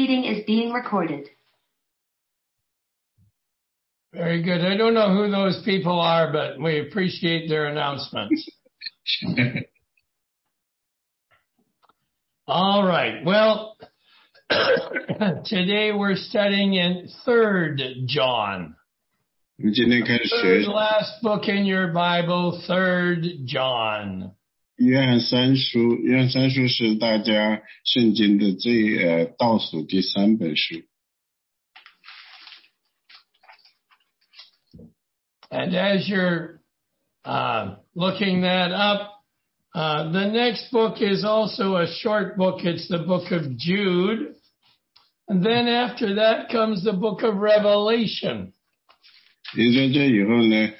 meeting is being recorded. Very good. I don't know who those people are, but we appreciate their announcements. All right. Well, today we're studying in 3rd John. 我们今天开始学 Third last book in your Bible, 3rd John. 约翰三书。约翰三书是大家圣经的倒数第3本书。 And as you're looking that up, the next book is also a short book. It's the book of Jude. And then after that comes the book of Revelation. 也在这以后呢，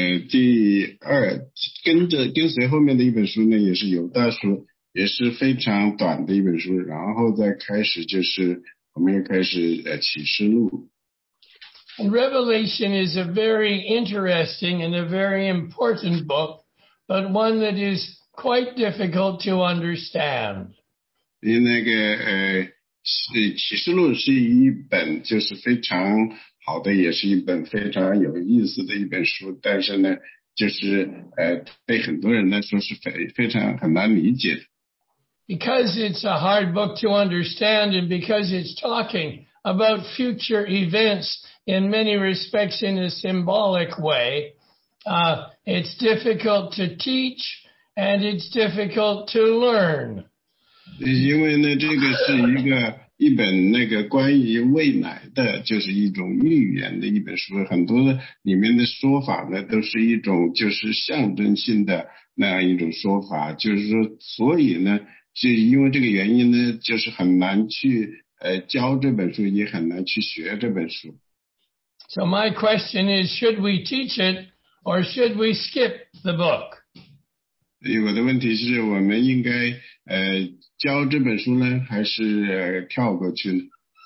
跟随后面的一本书呢，也是犹大书，也是非常短的一本书，然后再开始就是我们又开始启示录。 And Revelation is a very interesting and a very important book, but one that is quite difficult to understand. 那个启示录是一本就是非常好的，也是一本非常有意思的一本书，但是呢，就是对很多人来说是非常很难理解的。 Because it's a hard book to understand and because it's talking about future events in many respects in a symbolic way, it's difficult to teach and it's difficult to learn. 因为呢，这个是一本那个关于未来的，就是一种预言的一本书，很多里面的说法呢，都是一种就是象征性的那样一种说法，就是说，所以呢，就因为这个原因呢，就是很难去教这本书，也很难去学这本书。 So my question is, should we teach it or should we skip the book? 我的问题是我们应该教这本书呢，还是跳过去呢？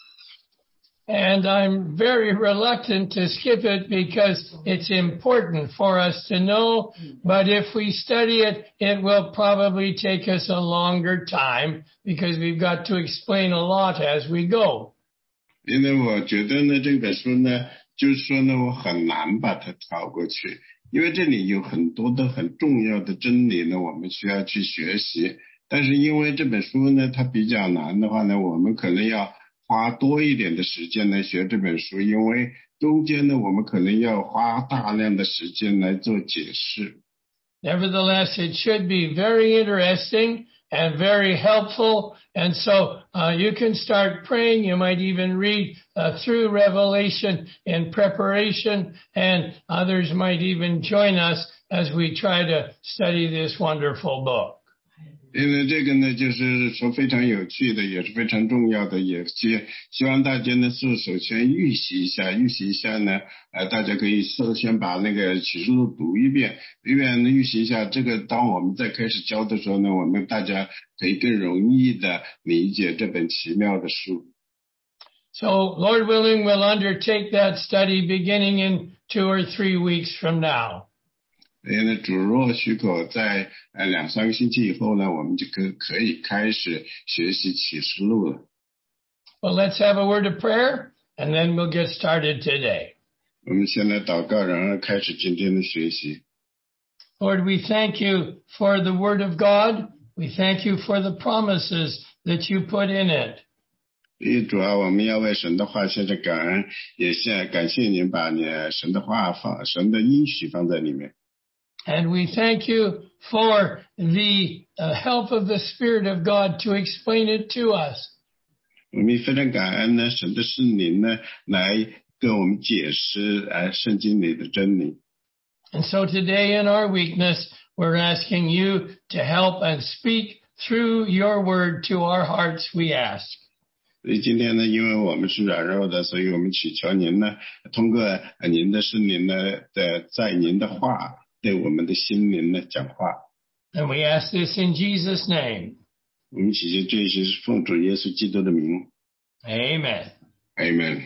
And I'm very reluctant to skip it because it's important for us to know, but if we study it, it will probably take us a longer time because we've got to explain a lot as we go. 因为我觉得呢，这本书呢，就是说呢，我很难把它跳过去，因为这里有很多的很重要的真理呢，我们需要去学习。但是因为这本书呢，它比较难的话呢，我们可能要花多一点的时间来学这本书，因为中间呢，我们可能要花大量的时间来做解释。 Nevertheless, it should be very interesting and very helpful. And so you can start praying. You might even read through Revelation in preparation, and others might even join us as we try to study this wonderful book. 因为这个呢，就是说非常有趣的，也是非常重要的，也希望大家呢是首先预习一下呢，大家可以先把那个启示录读一遍，预习一下，这个当我们在开始教的时候呢，我们大家可以更容易的理解这本奇妙的书。 So, Lord willing, we'll undertake that study beginning in 2 or 3 weeks from now. 因为主若许可，在2-3个星期以后呢，我们就可以开始学习启示录了。 Well, let's have a word of prayer, and then we'll get started today. 我们先来祷告，然后开始今天的学习。 Lord, we thank you for the word of God. We thank you for the promises that you put in it. 主啊，我们要为神的话献上感恩，也感谢您把神的话神的应许放在里面。 And we thank you for the help of the Spirit of God to explain it to us. 我们非常感恩呢，神的圣灵呢，来跟我们解释圣经里的真理。 And so today in our weakness, we're asking you to help and speak through your word to our hearts, we ask. 所以今天呢，因为我们是软弱的，所以我们祈求您呢，通过您的圣灵呢，在您的话对我们的心灵呢讲话。 And we ask this in Jesus' name. 我们祈求这些是奉主耶稣基督的名。 Amen. Amen.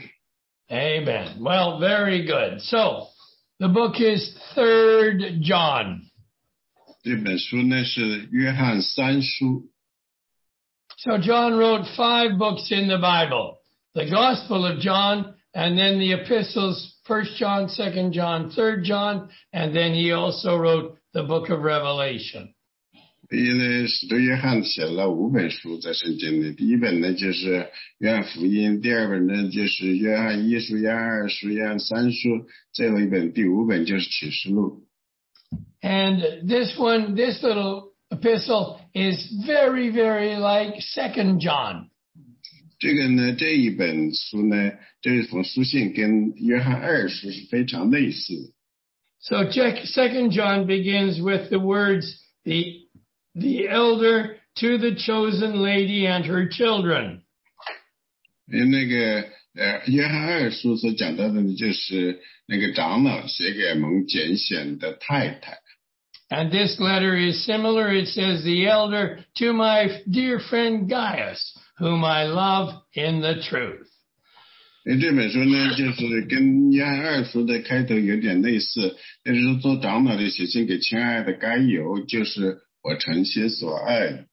Amen. Well, very good. So, the book is 3rd John. 这本书呢是约翰三书。 So John wrote 5 books in the Bible. the Gospel of John, and then the epistles, 1 John, 2 John, 3 John, and then he also wrote the book of Revelation. 因为使徒约翰写了5本书在圣经里，第一本呢就是约翰福音，第二本呢就是约翰一书、约翰二书、约翰三书，最后一本第5本就是启示录。 And this little epistle is very, very like 2 John. 这个呢，这一本书呢，这封书信跟约翰二书是非常类似的。 So 2 John begins with the words, the elder to the chosen lady and her children. 那个约翰二书所讲到的呢，就是那个长老写给蒙拣选的太太。 And this letter is similar. It says, the elder to my dear friend Gaius, whom I love in the truth. 这本书呢，就是跟约翰二书的开头有点类似，就是说做长老的写信给亲爱的该犹，就是我诚心所爱的。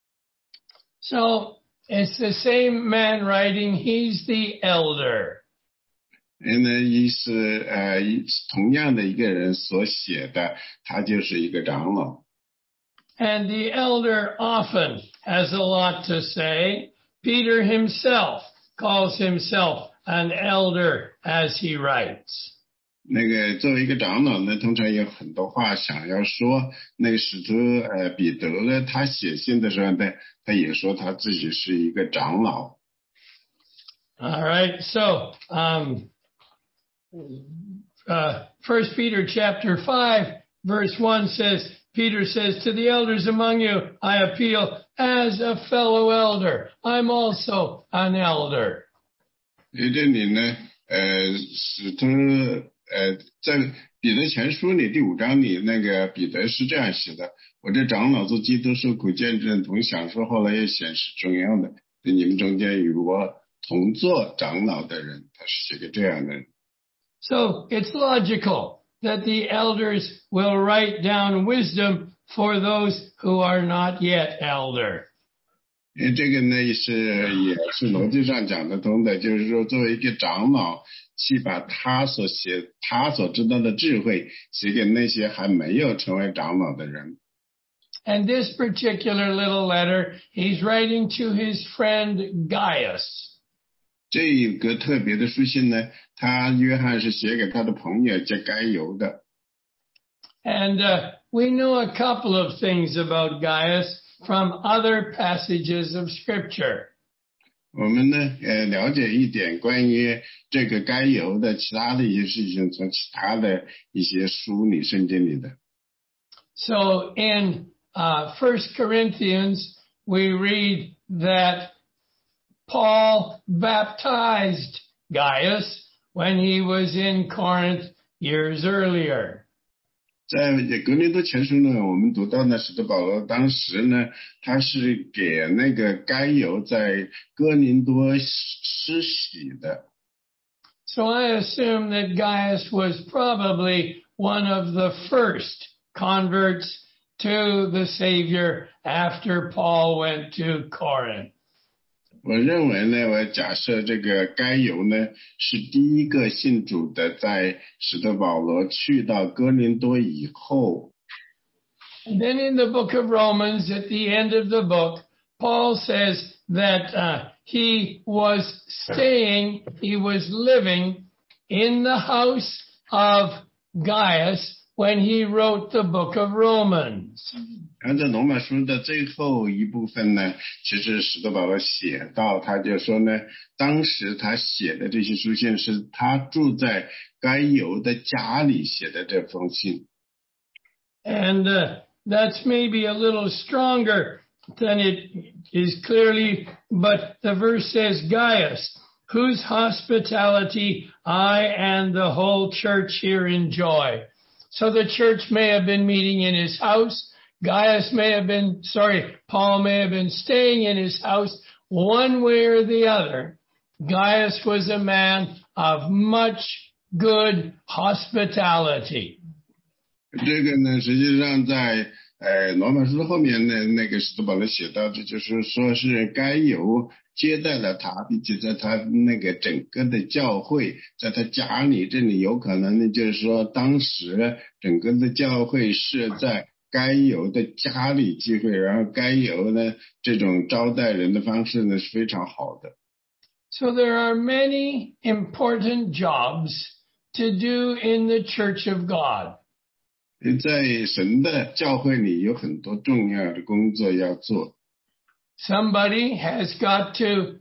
So it's the same man writing. He's the elder. 一是同样的一个人所写的，他就是一个长老。 And the elder often has a lot to say. Peter himself calls himself an elder as he writes. 那个作为一个长老呢，通常有很多话想要说。那个使徒彼得呢，他写信的时候呢，他也说他自己是一个长老。 All right, so 1 Peter chapter 5 verse 1 says, Peter says, to the elders among you, I appeal as a fellow elder. I'm also an elder. 这里呢，使徒在彼得前书里第5章里，那个彼得是这样写的：我这长老做基督受苦见证同享受，后来也显示重要的，对你们中间与我同做长老的人，他是写给这样的人。 So it's logical that the elders will write down wisdom for those who are not yet elder. 这个呢也是逻辑上讲得通的，就是说作为一个长老，去把他所知道的智慧写给那些还没有成为长老的人。 And this particular little letter, he's writing to his friend Gaius. 这一个特别的书信呢，约翰是写给他的朋友叫该犹的。 And we know a couple of things about Gaius from other passages of Scripture. 我们呢了解一点关于这个该犹的其他的一些事情，从其他的一些书里圣经里的。 So in 1 Corinthians, we read that Paul baptized Gaius when he was in Corinth years earlier. 在格林多前书呢，我们读到呢，使徒保罗当时呢，他是给那个该犹在哥林多施洗的。 So I assume that Gaius was probably one of the first converts to the Savior after Paul went to Corinth. 我认为呢，我假设这个该犹呢是第一个信主的，在使徒保罗去到哥林多以后。 And then in the book of Romans, at the end of the book, Paul says that he was living in the house of Gaius when he wrote the book of Romans. 按照罗马书的最后一部分呢，其实使徒保罗写到，他就说呢，当时他写的这些书信是他住在该犹的家里写的这封信。 And that's maybe a little stronger than it is clearly, but the verse says, Gaius, whose hospitality I and the whole church here enjoy. So the church may have been meeting in his house. Paul may have been staying in his house. One way or the other, Gaius was a man of much good hospitality. 这个呢，实际上在罗马书后面呢，那个使徒保罗写到，这就是说是该犹接待了他，并且在他那个整个的教会，在他家里，这里有可能呢，就是说当时整个的教会是在该犹的家里聚会，然后该犹呢这种招待人的方式呢是非常好的。 So there are many important jobs to do in the church of God. 在神的教会里有很多重要的工作要做。 Somebody has got to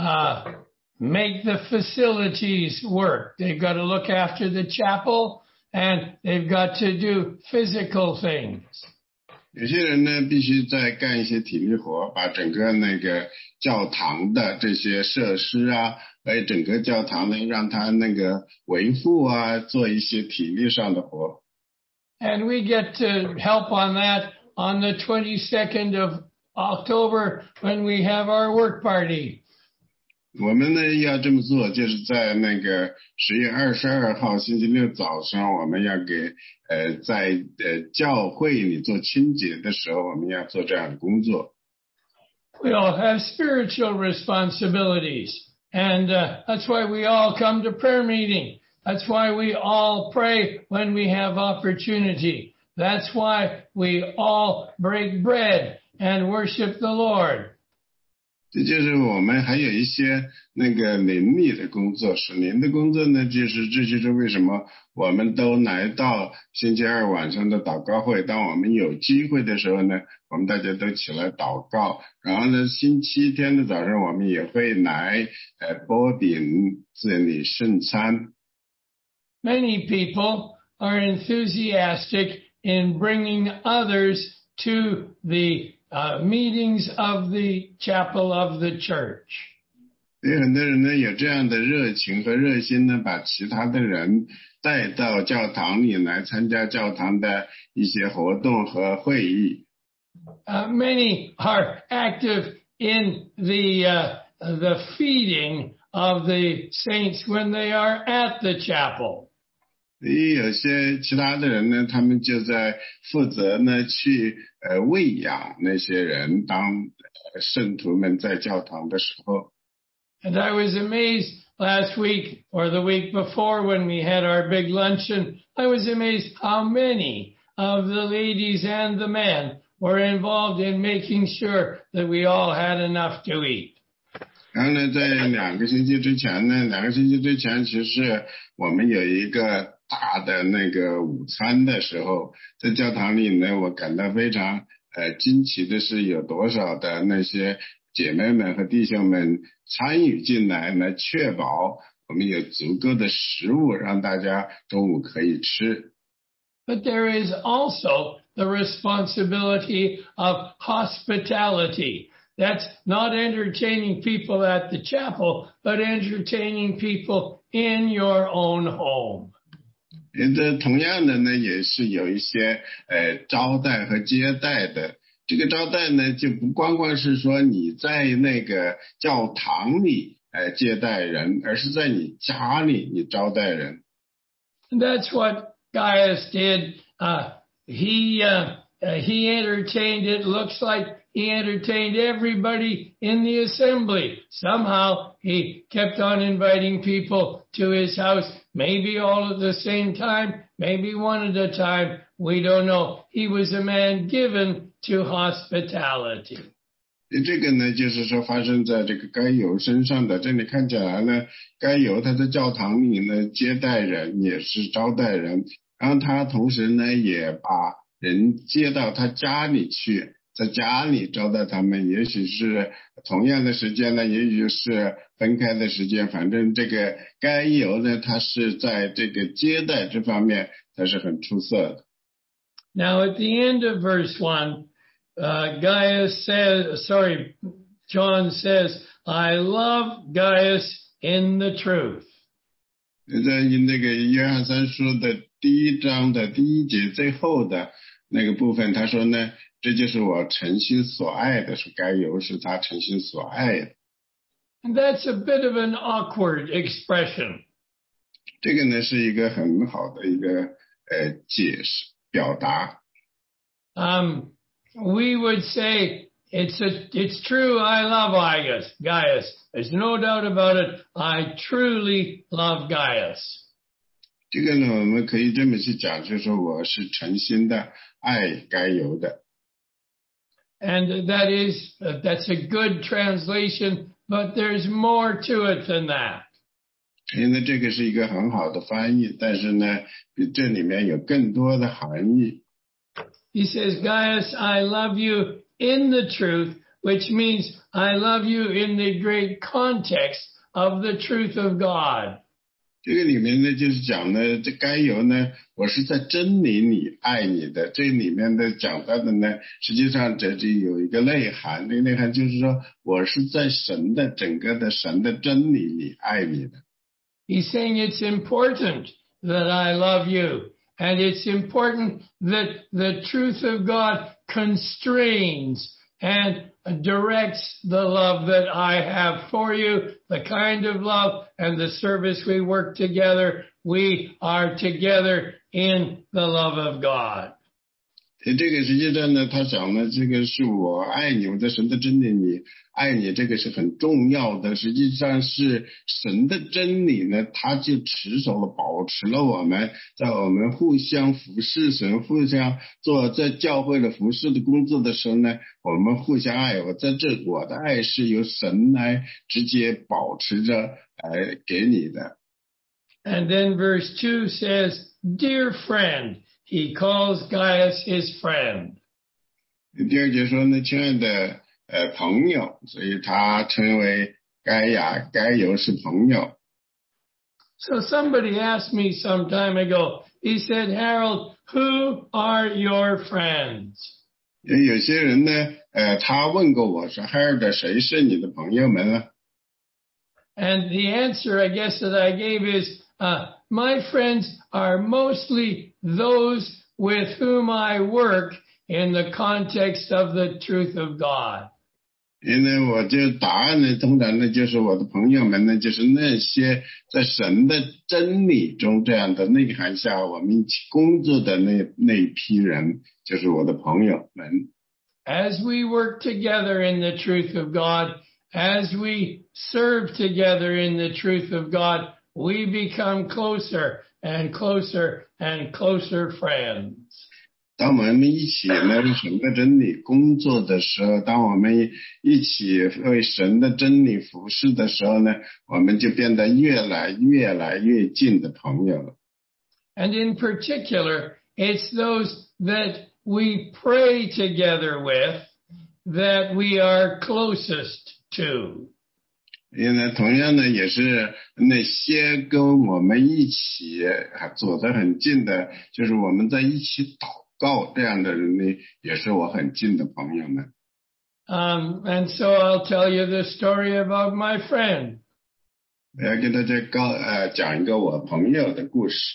make the facilities work. They've got to look after the chapel and they've got to do physical things. 有些人呢必须在干一些体力活，把整个那个教堂的这些设施啊，还有整个教堂呢让它那个维护啊，做一些体力上的活。 And we get to help on that on the 22nd of October when we have our work party. 我们呢要这么做，就是在那个10月22号星期六早上，我们要给在教会里做清洁的时候，我们要做这样的工作。 We all have spiritual responsibilities, and that's why we all come to prayer meeting. That's why we all pray when we have opportunity. That's why we all break bread and worship the Lord. 这就是我们还有一些那个灵力的工作，属灵的工作呢，这就是为什么我们都来到星期二晚上的祷告会。当我们有机会的时候呢，我们大家都起来祷告。然后呢，星期天的早上我们也会来擘饼这里圣餐。 Many people are enthusiastic in bringing others to the meetings of the chapel of the church. 有很多人呢有这样的热情和热心呢，把其他的人带到教堂里来参加教堂的一些活动和会议。 Many are active in the feeding of the saints when they are at the chapel. 有些其他的人呢，他们就在负责呢去喂养那些人，当圣徒们在教堂的时候。 And I was amazed last week or the week before when we had our big luncheon. I was amazed how many of the ladies and the men were involved in making sure that we all had enough to eat. 然后呢，在2个星期之前，其实我们有一个大的那个午餐的时候，在教堂里呢，我感到非常惊奇的是，有多少的那些姐妹们和弟兄们参与进来，来确保我们有足够的食物，让大家中午可以吃。 But there is also the responsibility of hospitality. That's not entertaining people at the chapel, but entertaining people in your own home. 这同样的呢，也是有一些招待和接待的。这个招待呢，就不光光是说你在那个教堂里接待人，而是在你家里你招待人。 And that's what Gaius did. He entertained. It looks like he entertained everybody in the assembly. Somehow he kept on inviting people to his house, maybe all at the same time, maybe one at a time. We don't know. He was a man given to hospitality. 这个呢，就是说发生在这个该犹身上的。这里看起来呢，该犹他在教堂里呢接待人，也是招待人，然后他同时呢也把人接到他家里去，在家里招待他们，也许是同样的时间呢，也许是分开的时间，反正这个该犹呢，他是在这个接待这方面他是很出色的。 Now at the end of verse 1, John says, I love Gaius in the truth. 在那个约翰3书的1章的第1节最后的那个部分，他说呢，这就是我诚心所爱的，是该犹是他诚心所爱的。 And that's a bit of an awkward expression. 这个呢是一个很好的一个解释表达。 We would say It's true. I love Gaius. There's no doubt about it. I truly love Gaius. 这个呢，我们可以这么去讲，就是说我是诚心的爱该犹的。 And that's a good translation, but there's more to it than that. 因为这个是一个很好的翻译，但是呢，这里面有更多的含义。 He says, Gaius, I love you in the truth, which means I love you in the great context of the truth of God. 这个里面呢，就是讲呢，这该犹呢，我是在真理里爱你的。这里面的讲到的呢，实际上这就有一个内涵，那个内涵就是说我是在神的整个的神的真理里爱你的。 He's saying it's important that I love you, and it's important that the truth of God constrains and directs the love that I have for you, the kind of love and the service we work together. We are together in the love of God. 这个实际上呢，他讲呢，这个是我爱你，我在神的真理里爱你，这个是很重要的。实际上是神的真理呢，他就持守了、保持了我们，在我们互相服侍神、互相做在教会的服侍的工作的时候呢，我们互相爱。我的爱是由神来直接保持着给你的。 And then verse 2 says, Dear friend, he calls Gaius his friend. 第二节说呢，亲爱的朋友，所以他称为该犹是朋友。 So somebody asked me some time ago, he said, Harold, who are your friends? 有些人呢，他问过我说 Harold 谁是你的朋友们呢？ And the answer I guess that I gave is, my friends are mostly those with whom I work in the context of the truth of God. 因为我就答案呢，通常呢就是我的朋友们呢，就是那些在神的真理中这样的内涵下，我们一起工作的那一批人，就是我的朋友们。 As we work together in the truth of God, as we serve together in the truth of God, we become closer and closer and closer friends. 当我们一起呢为神的真理工作的时候，当我们一起为神的真理服侍的时候呢，我们就变得越来越近的朋友了。 And in particular, it's those that we pray together with that we are closest to. 因为同样呢，也是那些跟我们一起走得很近的，就是我们在一起祷告这样的人呢，也是我很近的朋友们。 And so I'll tell you the story about my friend. 我要跟大家讲一个我朋友的故事。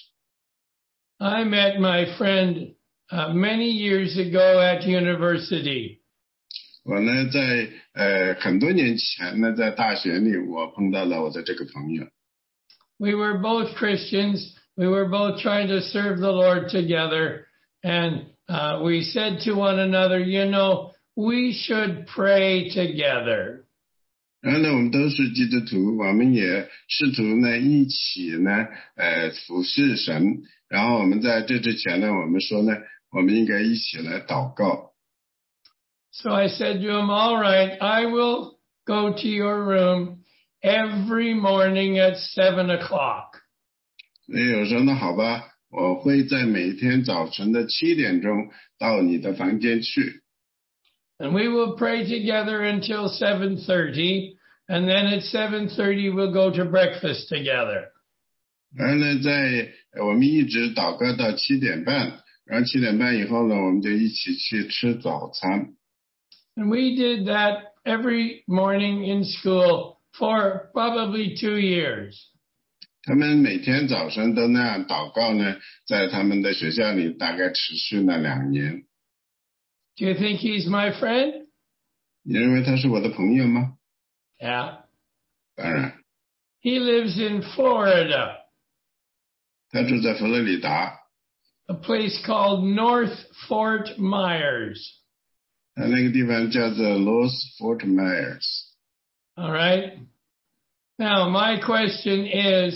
I met my friend many years ago at university. 我呢，在很多年前呢，在大学里，我碰到了我的这个朋友。 We were both Christians. We were both trying to serve the Lord together. And we said to one another, you know, we should pray together. 然后呢，我们都是基督徒，我们也试图呢一起呢服侍神。然后我们在这之前呢，我们说呢，我们应该一起来祷告。 So I said to him, all right, I will go to your room every morning at 7 o'clock. 所以我说那好吧，我会在每天早晨的7点钟到你的房间去。 And we will pray together until 7:30, and then at 7:30 we'll go to breakfast together. 然后呢，我们一直祷告到7点半，然后7点半以后呢，我们就一起去吃早餐。 And we did that every morning in school for probably 2 years. 他们每天早上都那样祷告呢，在他们的学校里大概持续了2年。 Do you think he's my friend? 你认为他是我的朋友吗？ Yeah. 当然。 He lives in Florida. 他住在佛罗里达。 A place called North Fort Myers. 他那个地方叫做 Los Fort Myers。 All right. Now, my question is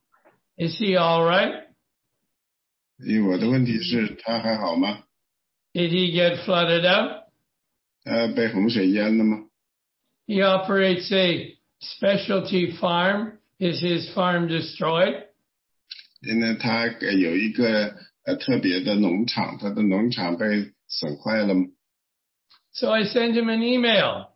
he all right? 因为我的问题是他还好吗？ Did he get flooded out? 他被洪水淹了吗？ He operates a specialty farm. Is his farm destroyed? 因为他有一个特别的农场，他的农场被损坏了吗？ So I sent him an email.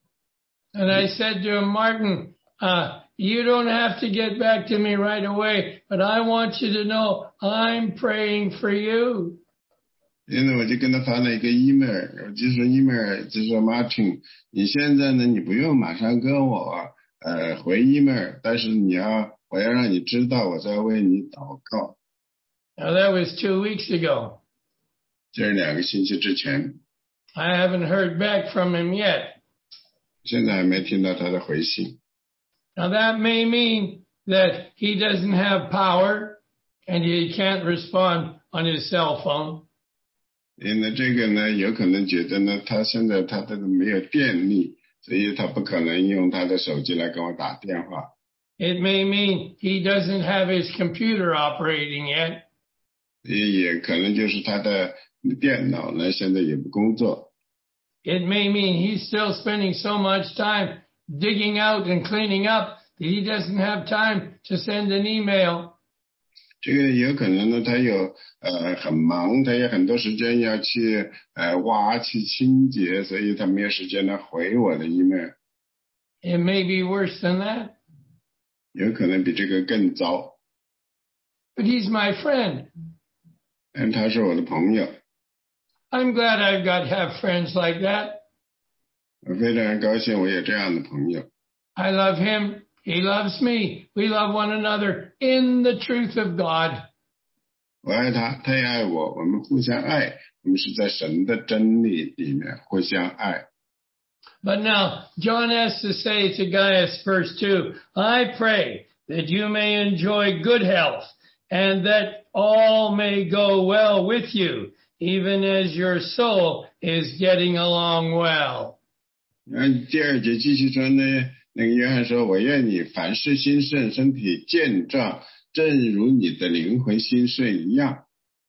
And I said to him, Martin, you don't have to get back to me right away, but I want you to know I'm praying for you. 因为我就跟他发了一个 email， 我就说 email 就说 Martin， 你现在呢，你不用马上跟我回 email， 但是我要让你知道我在为你祷告。 Now that was 2 weeks ago. 这是2个星期之前， I haven't heard back from him yet. 现在还没听到他的回信。 Now that may mean that he doesn't have power and he can't respond on his cell phone. 因为这个呢，有可能觉得呢，他现在他的没有电力，所以他不可能用他的手机来跟我打电话。 It may mean he doesn't have his computer operating yet. 也可能就是他的电脑呢，现在也不工作。 It may mean he's still spending so much time digging out and cleaning up that he doesn't have time to send an email. 这个有可能呢，他有很忙，他有很多时间要去挖去清洁，所以他没有时间来回我的 email。 It may be worse than that. 有可能比这个更糟。 But he's my friend. 但他是我的朋友， I'm glad I've got to have friends like that. 我非常高兴我有这样的朋友。 I love him. He loves me. We love one another in the truth of God. 我爱他，他也爱我，我们互相爱，我们是在神的真理里面互相爱。 But now, John has to say to Gaius, verse 2, I pray that you may enjoy good health and that all may go well with you, even as your soul is getting along well. 第2节继续说呢，那个约翰说，我愿你凡事兴盛，身体健壮，正如你的灵魂兴盛一样。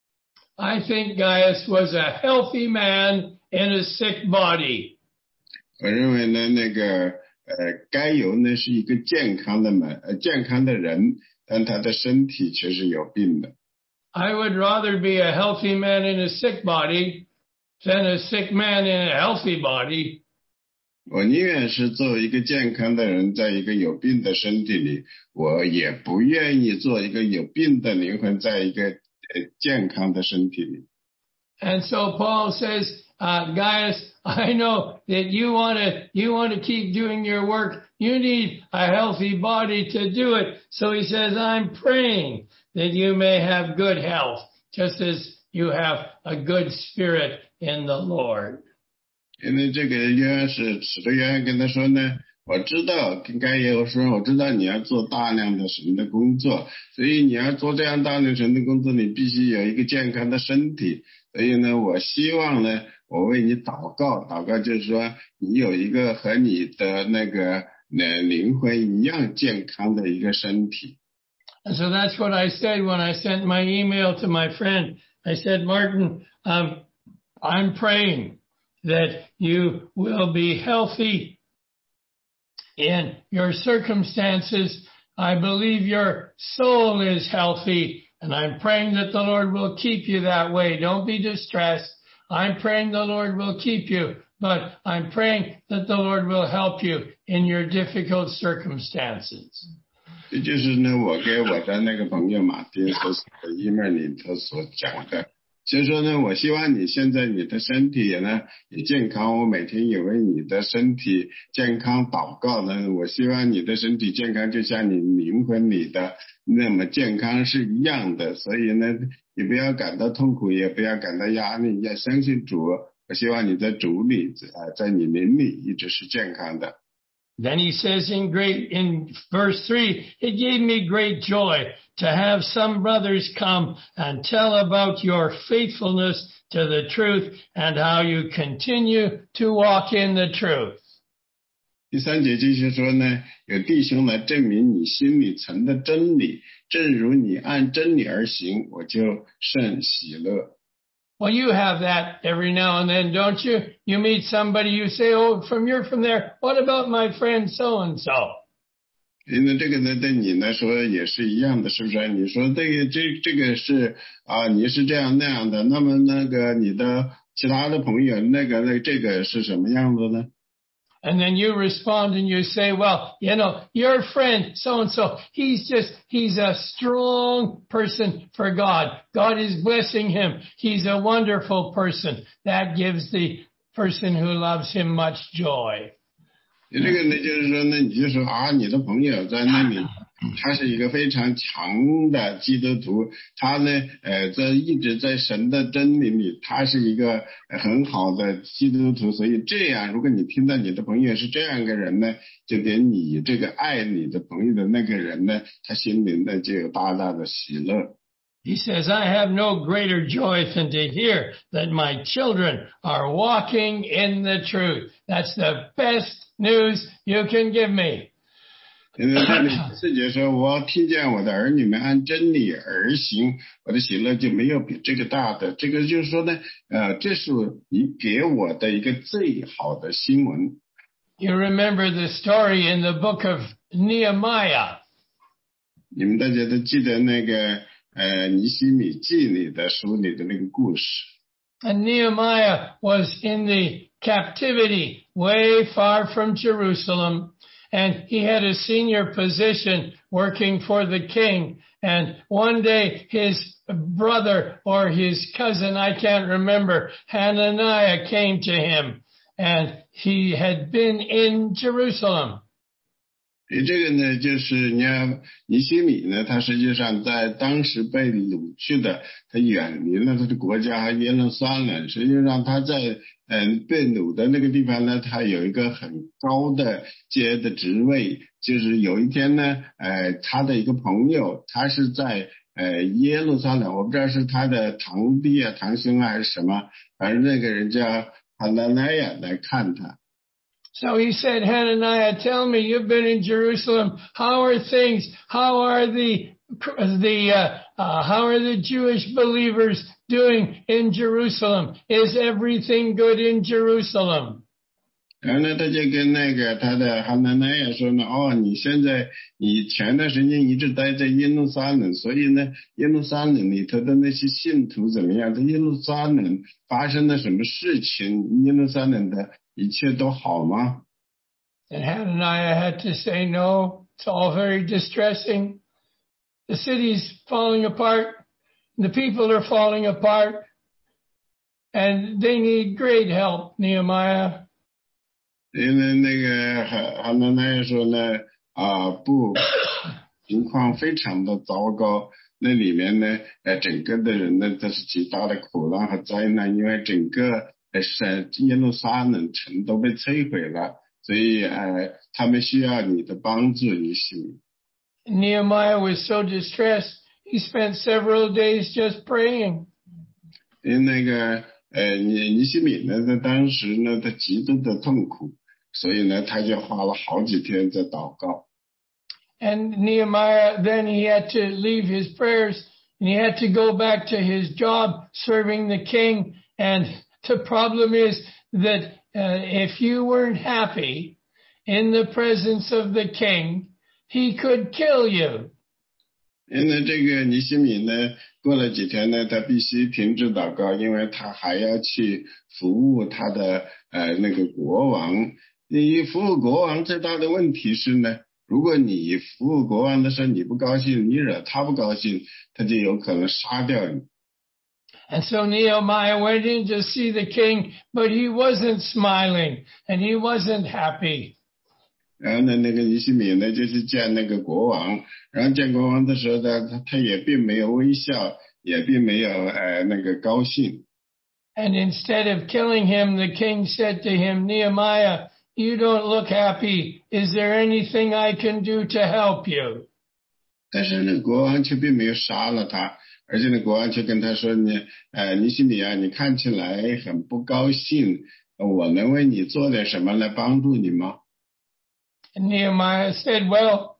I think Gaius was a healthy man in a sick body. 我认为呢，那个该由呢是一个健康的人，但他的身体却是有病的。 I would rather be a healthy man in a sick body than a sick man in a healthy body. 我宁愿是做一个健康的人，在一个有病的身体里，我也不愿意做一个有病的灵魂，在一个健康的身体里。 And so Paul says, Gaius, I know that you want to keep doing your work. You need a healthy body to do it. So he says, I'm praying that you may have good health, just as you have a good spirit in the Lord. 因为这个使徒约翰跟他说呢，我知道跟该有说，我知道你要做大量的神的工作，所以你要做这样大量神的工作，你必须有一个健康的身体。所以呢，我希望呢，我为你祷告，祷告就是说，你有一个和你的那个灵魂一样健康的一个身体。 And so that's what I said when I sent my email to my friend. I said, Martin, I'm praying that you will be healthy in your circumstances. I believe your soul is healthy, and I'm praying that the Lord will keep you that way. Don't be distressed. I'm praying the Lord will keep you, but I'm praying that the Lord will help you in your difficult circumstances. 这就是呢，我给我的那个朋友马丁所写的 email 里头所讲的。所以说呢，我希望你现在你的身体呢也健康，我每天也为你的身体健康祷告呢。我希望你的身体健康，就像你灵魂里的那么健康是一样的。所以呢，你不要感到痛苦，也不要感到压力，要相信主。我希望你在主里，在你灵里一直是健康的。 Then he says in verse 3, it gave me great joy to have some brothers come and tell about your faithfulness to the truth and how you continue to walk in the truth. 第3节继续说呢，有弟兄来证明你心里存的真理，正如你按真理而行，我就甚喜乐。 Well, you have that every now and then, don't you? You meet somebody, you say, oh, you're from there. What about my friend so-and-so? 因为这个呢，对你来说也是一样的，是不是？你说这个是你是这样那样的，那么那个你的其他的朋友这个是什么样子呢？ And then you respond and you say, well, your friend so-and-so, he's a strong person for God. God is blessing him. He's a wonderful person. That gives the person who loves him much joy. 这个呢，就是说呢，你就说你的朋友在那里，他是一个非常强的基督徒，他呢，一直在神的真理里，他是一个很好的基督徒，所以这样，如果你听到你的朋友是这样一个人呢，就给你这个爱你的朋友的那个人呢，他心里呢就有大大的喜乐。 He says, I have no greater joy than to hear that my children are walking in the truth. That's the best news you can give me. 因为这里4节说，我听见我的儿女们按真理而行，我的喜乐就没有比这个大的。这个就是说呢，这是你给我的一个最好的新闻。 You remember the story in the book of Nehemiah. 你们大家都记得那个尼希米记里的书里的那个故事。 And Nehemiah was in the captivity way far from Jerusalem, and he had a senior position working for the king. And one day his brother or his cousin, I can't remember, Hananiah came to him, and he had been in Jerusalem. 这个呢，就是尼希米呢，他实际上在当时被掳去的，他远离了他的国家耶路撒冷。实际上他在被掳的那个地方呢，他有一个很高的阶的职位。就是有一天呢，他的一个朋友，他是在耶路撒冷，我不知道是他的堂弟啊、堂兄啊还是什么，反正那个人叫哈拿奈亚来看他。 So he said, Hananiah, tell me, you've been in Jerusalem. How are things? How are the Jewish believers doing in Jerusalem? Is everything good in Jerusalem? 然后呢，他就跟他的哈拿奈亚说呢，你前段时间一直待在耶路撒冷，所以呢，耶路撒冷里头的那些信徒怎么样？在耶路撒冷发生了什么事情？耶路撒冷的一切都好吗？ And Hananiah had to say, no, it's all very distressing. The city's falling apart. The people are falling apart. And they need great help, Nehemiah. 因为那个哈拿奈亚说呢，不，情况非常的糟糕。那里面呢，整个的人呢都是极大的苦难和灾难，因为整个耶路撒冷城都被摧毁了，所以他们需要你的帮助，尼希米。 Nehemiah was so distressed, he spent several days just praying. 因为那个尼希米呢，在当时呢，他极度的痛苦，所以呢，他就花了好几天在祷告。 And Nehemiah, then he had to leave his prayers and he had to go back to his job serving the king. And the problem is that if you weren't happy in the presence of the king, he could kill you. 因为这个尼希米呢，过了几天呢，他必须停止祷告，因为他还要去服务他的那个国王。你服务国王最大的问题是呢，如果你服务国王的时候你不高兴，你惹他不高兴，他就有可能杀掉你。 And so Nehemiah went in to see the king, but he wasn't smiling and he wasn't happy. 然后呢，那个尼希米呢就去见那个国王，然后见国王的时候呢，他也并没有微笑，也并没有那个高兴。 And instead of killing him, the king said to him, Nehemiah, you don't look happy. Is there anything I can do to help you? 但是呢，国王却并没有杀了他，而且呢，国王却跟他说呢，尼西米啊，你看起来很不高兴，我能为你做点什么来帮助你吗？ And Nehemiah said, well,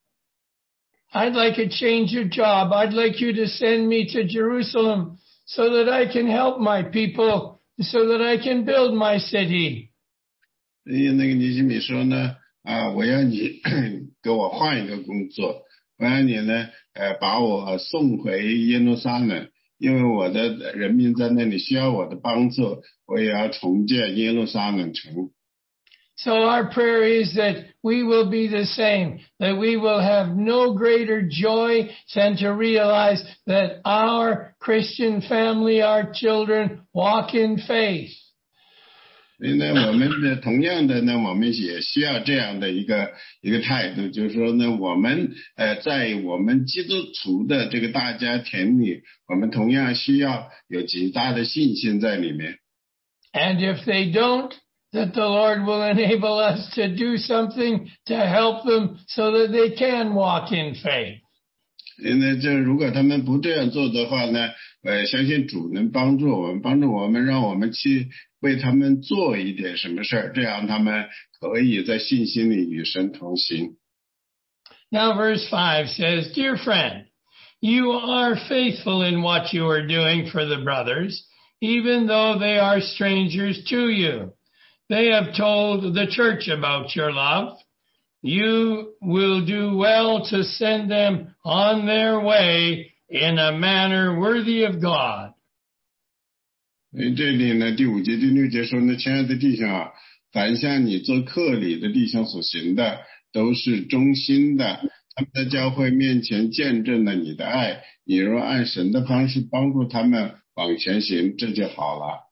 I'd like a change of job. I'd like you to send me to Jerusalem so that I can help my people, so that I can build my city. 所以那个尼西米说呢，我要你给我换一个工作，我要你呢，把我送回耶路撒冷，因为我的人民在那里需要我的帮助，我也要重建耶路撒冷城。 So our prayer is that we will be the same, that we will have no greater joy than to realize that our Christian family, our children walk in faith. 所以呢，我们的同样的呢，我们也需要这样的一个态度，就是说呢，我们在我们基督徒的这个大家庭里，我们同样需要有极大的信心在里面。 And if they don't, that the Lord will enable us to do something to help them so that they can walk in faith. 那这如果他们不这样做的话呢，相信主能帮助我们，让我们去为他们做一点什么事儿，这样他们可以在信心里与神同行。 Now verse 5 says, Dear friend, you are faithful in what you are doing for the brothers, even though they are strangers to you. They have told the church about your love. You will do well to send them on their way in a manner worthy of God. 这里呢，第5节、第6节说呢，亲爱的弟兄啊，凡向你做客礼的弟兄所行的，都是忠心的。他们在教会面前见证了你的爱，你若按神的方式帮助他们往前行，这就好了。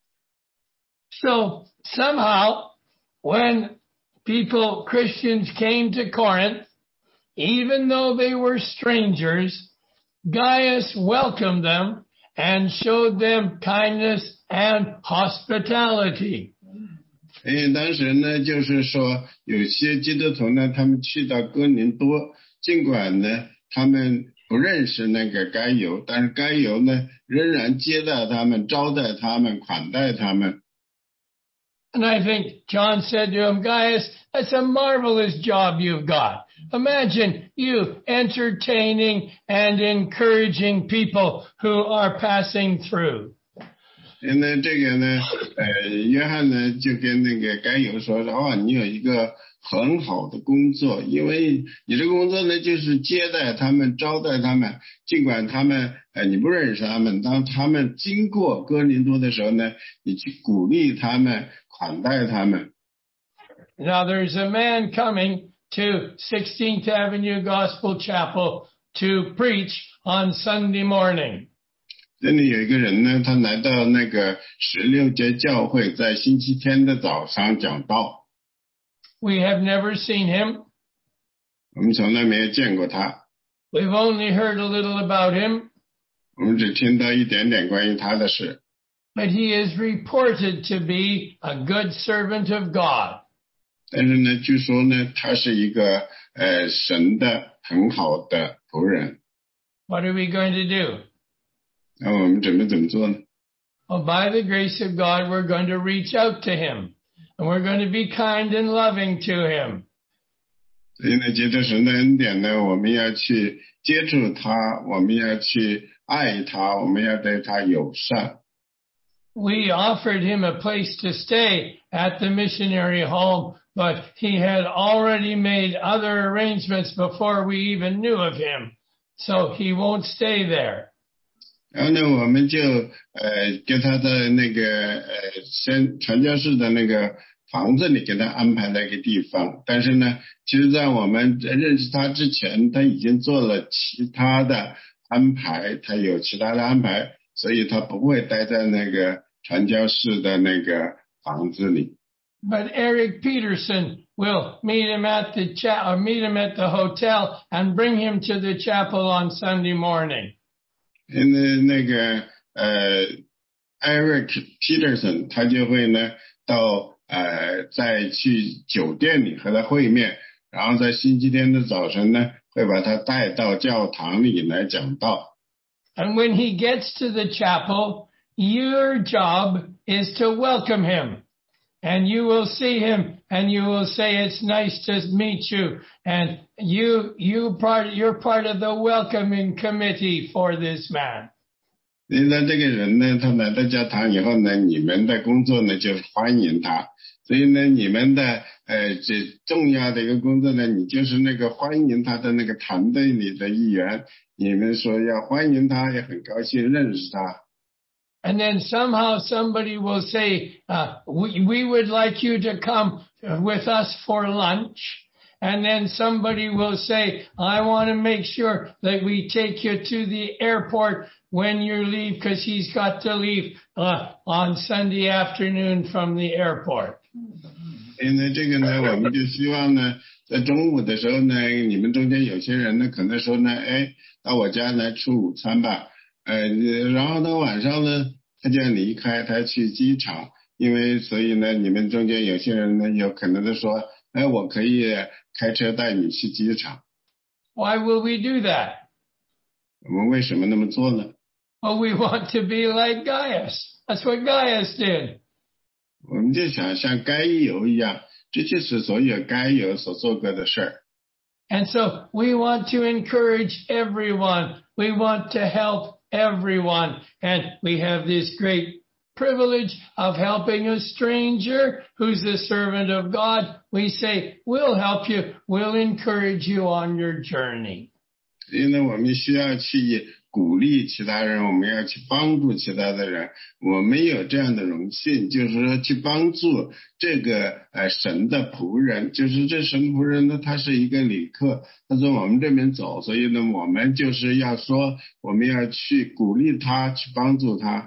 So somehow, when Christians came to Corinth, even though they were strangers, Gaius welcomed them and showed them kindness and hospitality. 当时呢，就是说有些基督徒呢，他们去到哥林多，尽管呢他们不认识那个该犹，但是该犹呢仍然接待他们，招待他们，款待他们。 And I think John said to him, Gaius, that's a marvelous job you've got. Imagine you entertaining and encouraging people who are passing through. 那这个呢，约翰呢就跟那个该犹说的，你有一个很好的工作，因为你这个工作呢就是接待他们，招待他们，尽管他们你不认识他们，当他们经过哥林多的时候呢，你去鼓励他们，款待他们。 Now there's a man coming to 16th Avenue Gospel Chapel to preach on Sunday morning. 这里有一个人呢，他来到那个16节教会，在星期天的早上讲道。 We have never seen him. 我们从来没有见过他。 We've only heard a little about him. 我们只听到一点点关于他的事。 But he is reported to be a good servant of God. 但是呢，据说呢，他是一个神的很好的仆人。 What are we going to do? 那我们准备怎么做呢？ Well, by the grace of God, we're going to reach out to him, and we're going to be kind and loving to him. 所以呢，借着神的恩典呢，我们要去接触他，我们要去爱他，我们要对他友善。 We offered him a place to stay at the missionary home, but he had already made other arrangements before we even knew of him, so he won't stay there. 然后呢，我们就给他的那个传教士的那个房子里给他安排了一个地方，但是呢，其实在我们认识他之前，他已经做了其他的安排，他有其他的安排，所以他不会待在那个传教士的那个房子里。 But Eric Peterson will meet him at the hotel and bring him to the chapel on Sunday morning. 那个Eric Peterson 他就会呢到再去酒店里和他会面，然后在星期天的早晨呢，会把他带到教堂里来讲道。 And when he gets to the chapel, your job is to welcome him. And you will see him and you will say, it's nice to meet you. And you're part of the welcoming committee for this man. 因为这个人呢，他来到教堂以后呢，你们的工作呢就是欢迎他。所以呢，你们的这重要的一个工作呢，你就是那个欢迎他的那个团队里的一员。你们说要欢迎他，也很高兴认识他。 And then somehow somebody will say, we would like you to come with us for lunch. And then somebody will say, I want to make sure that we take you to the airport when you leave, because he's got to leave on Sunday afternoon from the airport. 因为这个呢，我们就希望呢，在中午的时候呢，你们中间有些人呢，可能说呢，到我家来吃午餐吧。然后呢，晚上呢，他就要离开，他去机场，因为所以呢，你们中间有些人呢，有可能的说，我可以开车带你去机场。 Why will we do that? 我们为什么那么做呢？ Well, we want to be like Gaius. That's what Gaius did. 我们就想像该犹一样，这就是所有该犹所做过的事儿。 And so we want to encourage everyone. We want to help everyone. And we have this great privilege of helping a stranger who's a servant of God. We say, we'll help you. We'll encourage you on your journey. 所以呢，我们需要去鼓励其他人，我们要去帮助其他的人。我们有这样的荣幸，就是说去帮助这个神的仆人，就是这神仆人呢，他是一个旅客，他从我们这边走，所以呢，我们就是要说，我们要去鼓励他，去帮助他。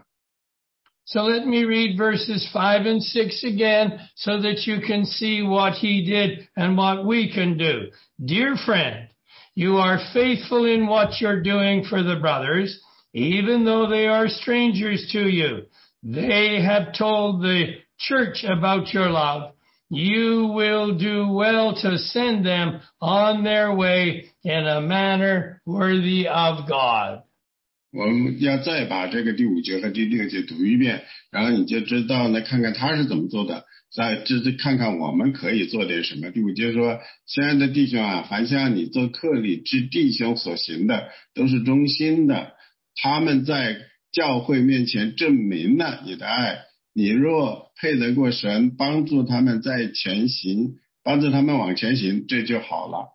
So let me read verses 5 and 6 again so that you can see what he did and what we can do. Dear friend, you are faithful in what you're doing for the brothers, even though they are strangers to you. They have told the church about your love. You will do well to send them on their way in a manner worthy of God. 我们要再把这个第5节和第6节读一遍，然后你就知道呢，看看他是怎么做的，再就是看看我们可以做点什么。第5节说，亲爱的弟兄啊，凡向你做客旅之弟兄所行的，都是忠心的。他们在教会面前证明了你的爱。你若配得过神，帮助他们在前行，帮助他们往前行，这就好了。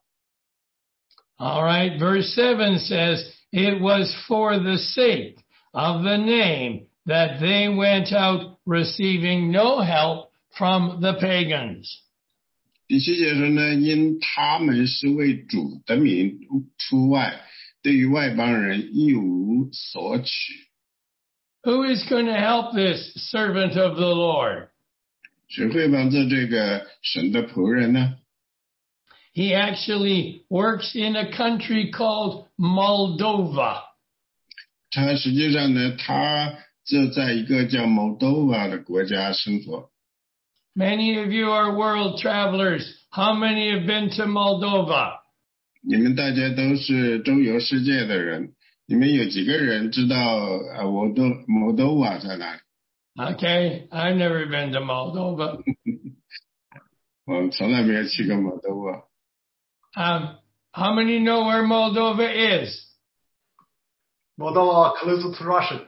All right, verse 7 says, it was for the sake of the name that they went out receiving no help from the pagans. 第7节说呢，因他们是为主的名出外，对于外邦人一无所取。 Who is going to help this servant of the Lord? 谁会帮助这个神的仆人呢？ He actually works in a country called Moldova. 他实际上呢，他就在一个叫 Moldova 的国家生活。 Many of you are world travelers. How many have been to Moldova? 你们大家都是周游世界的人，你们有几个人知道Moldova 在哪里？ Okay, I've never been to Moldova. 我从来没有去过Moldova。 How many know where Moldova is? Moldova close to Russia.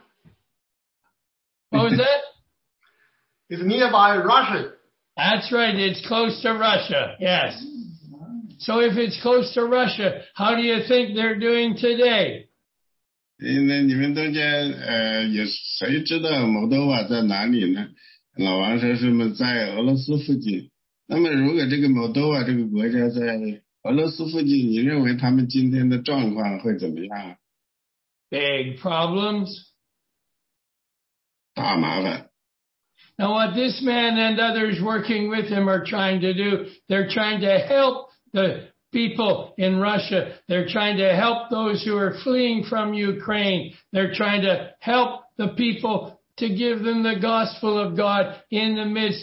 What was that? It's nearby Russia. That's right. It's close to Russia. Yes. So if it's close to Russia, how do you think they're doing today? 因为你们中间有谁知道Moldova在哪里呢？老王说是不是在俄罗斯附近？那么如果这个Moldova这个国家在俄罗斯附近，你认为他们今天的状况会怎么样？ Big problems. 大麻烦。 Now what this man and others working with him are trying to do, they're trying to help the people in Russia. They're trying to help those who are fleeing from Ukraine. They're trying to help the people to give them the gospel of God in the midst of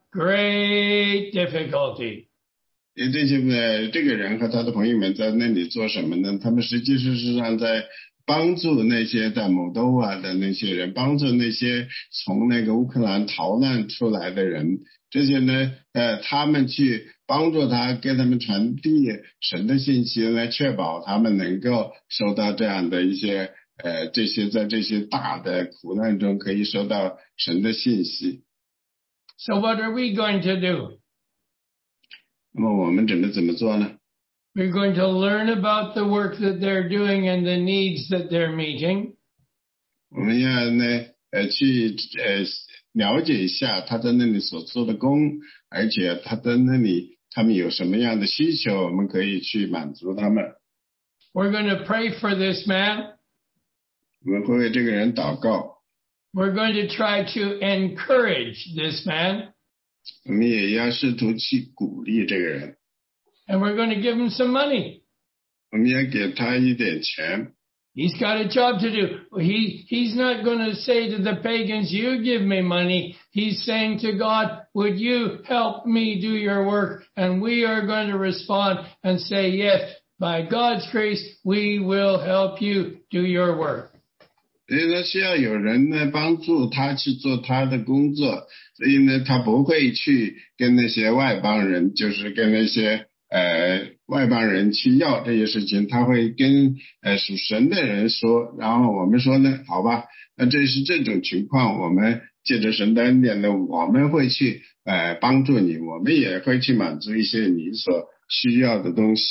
great difficulty. 这个人和他的朋友们在那里做什么呢？他们实际上在帮助那些在某多瓦的那些人，帮助那些从那个乌克兰逃难出来的人。这些呢，他们去帮助他，给他们传递神的信息，来确保他们能够收到这样的一些这些在这些大的苦难中可以收到神的信息。 So what are we going to do? 那么我们准备怎么做呢？ We're going to learn about the work that they're doing and the needs that they're meeting. 我们要呢去了解一下他在那里所做的工，而且他在那里他们有什么样的需求，我们可以去满足他们。 We're going to pray for this man. 我们会为这个人祷告。 We're going to try to encourage this man. 我们也要试图去鼓励这个人。 And we're going to give him some money. 我们也给他一点钱。 He's got a job to do. He's not going to say to the pagans, you give me money. He's saying to God, would you help me do your work? And we are going to respond and say, yes, by God's grace, we will help you do your work. 所以呢，需要有人呢帮助他去做他的工作，所以呢，他不会去跟那些外邦人，就是跟那些外邦人去要这些事情，他会跟属神的人说，然后我们说呢，好吧，那这是这种情况，我们借着神的恩典呢，我们会去帮助你，我们也会去满足一些你所需要的东西。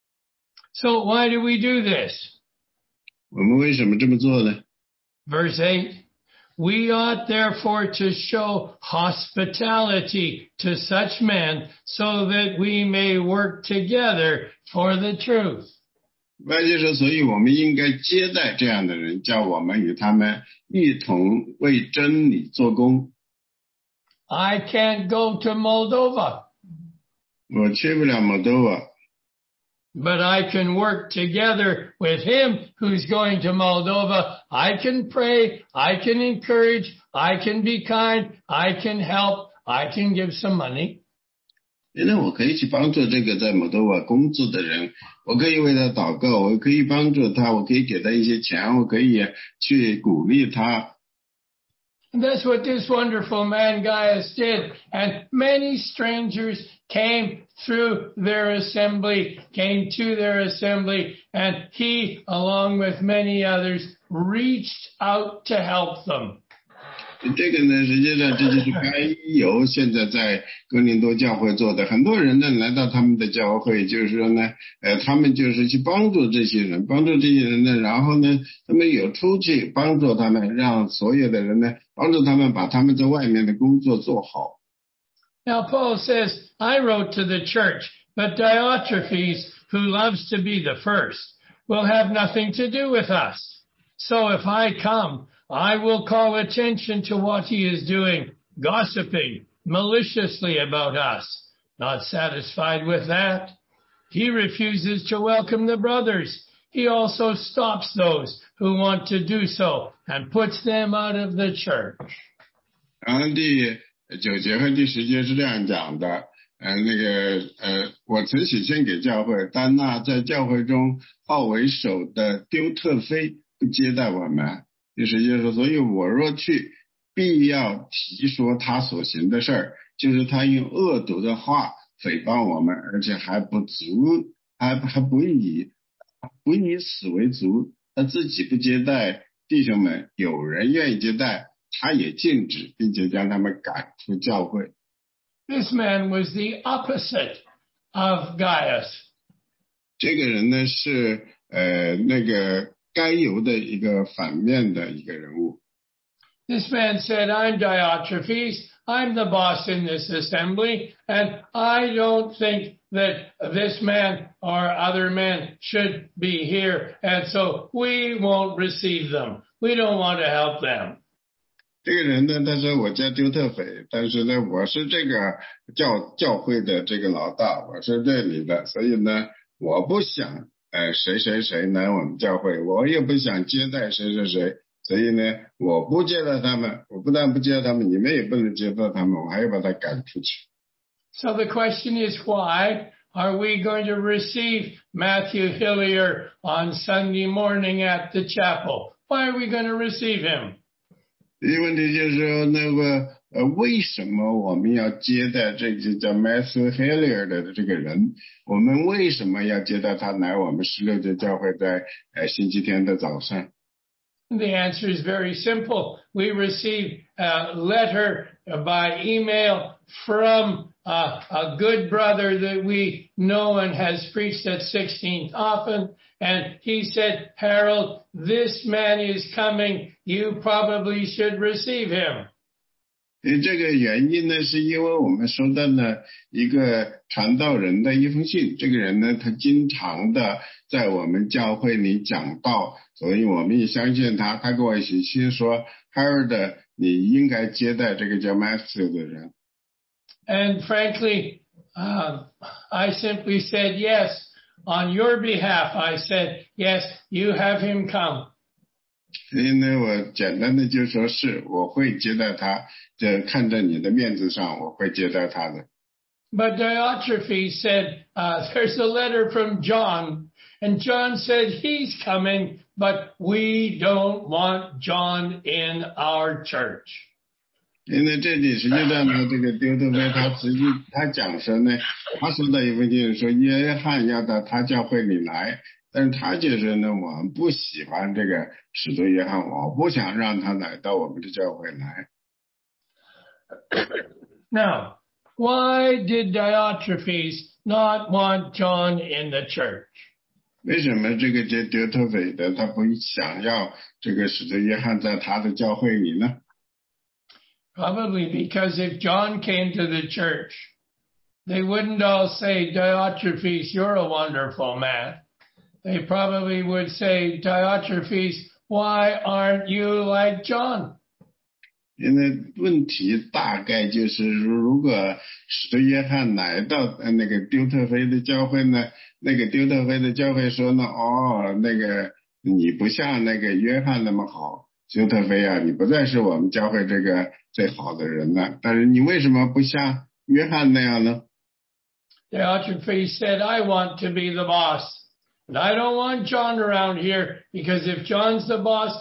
So why do we do this? 我们为什么这么做呢？ Verse 8, we ought therefore to show hospitality to such men so that we may work together for the truth. 外界说，所以我们应该接待这样的人，叫我们与他们一同为真理做工。 I can't go to Moldova, 我去不了摩多瓦。 but I can work together with him who's going to Moldova. I can pray, I can encourage, I can be kind, I can help, I can give some money. 因为我可以去帮助这个在摩多瓦工作的人，我可以为他祷告，我可以帮助他，我可以给他一些钱，我可以去鼓励他。 And that's what this wonderful man Gaius did. And many strangers came to their assembly, and he, along with many others, reached out to help them. 这个呢，实际上这就是该由现在在哥林多教会做的。很多人呢来到他们的教会，就是说呢，他们就是去帮助这些人，呢，然后呢，他们有出去帮助他们，让所有的人呢帮助他们把他们在外面的工作做好。 Now Paul says, I wrote to the church, but Diotrephes, who loves to be the first, will have nothing to do with us. So if I come, I will call attention to what he is doing, gossiping maliciously about us. Not satisfied with that, he refuses to welcome the brothers. He also stops those who want to do so and puts them out of the church. 然后第9节和第10节是这样讲的，我曾写信给教会，但那在教会中好为首的丢特非不接待我们。第10节说，所以我若去，必要提说他所行的事儿，就是他用恶毒的话诽谤我们，而且还不以此为足，他自己不接待弟兄们，有人愿意接待，他也禁止，并且将他们赶出教会。 This man was the opposite of Gaius. 这个人呢是那个该犹的一个反面的一个人物。 This man said, I'm Diotrephes, I'm the boss in this assembly, and I don't think that this man or other men should be here, and so we won't receive them. We don't want to help them. 这个人呢，他说我叫丢特斐，但是呢，我是这个教会的这个老大，我是这里的，所以呢，我不想谁来我们教会，我也不想接待谁， 所以呢，我不接待他们，我不但不接待他们，你们也不能接待他们，我还要把他赶出去。 So the question is, why are we going to receive Matthew Hillier on Sunday morning at the chapel? Why are we going to receive him? 第一个问题就是说，为什么我们要接待这个叫 Matthew Hillier 的这个人？我们为什么要接待他来我们16节教会在星期天的早上？ The answer is very simple. We received a letter by email from a good brother that we know and has preached at 16th often. And he said, Harold, this man is coming. You probably should receive him. 这个原因呢，是因为我们收到了一个传道人的一封信。这个人呢，他经常的在我们教会里讲道，所以我们也相信他。他给我写信说 ，Harold， 你应该接待这个叫 Matthew 的人。 And frankly, I simply said yes. On your behalf, I said, yes, you have him come. 所以呢，我简单的就说是我会接待他，这看在你的面子上，我会接待他的。 But Diotrephes said, there's a letter from John, and John said he's coming, but we don't want John in our church. 因为这里实际上呢，这个丢特菲他讲说呢，他收到一封信说约翰要到他教会里来。但是他就说呢，我们不喜欢这个使徒约翰，我不想让他来到我们的教会来。 Now, why did Diotrephes not want John in the church? 为什么这个叫丢特菲的他不想要这个使徒约翰在他的教会里呢？ Probably because if John came to the church, they wouldn't all say, Diotrephes, you're a wonderful man. They probably would say, Diotrephes, why aren't you like John? 因为问题大概就是如果使徒约翰来到那个丢特菲的教会呢，那个丢特菲的教会说呢，那个你不像那个约翰那么好，丢特菲啊，你不再是我们教会这个最好的人了，但是你为什么不像约翰那样呢？ Diotrephes said, I want to be the boss. And I don't want John around here because if John's the boss,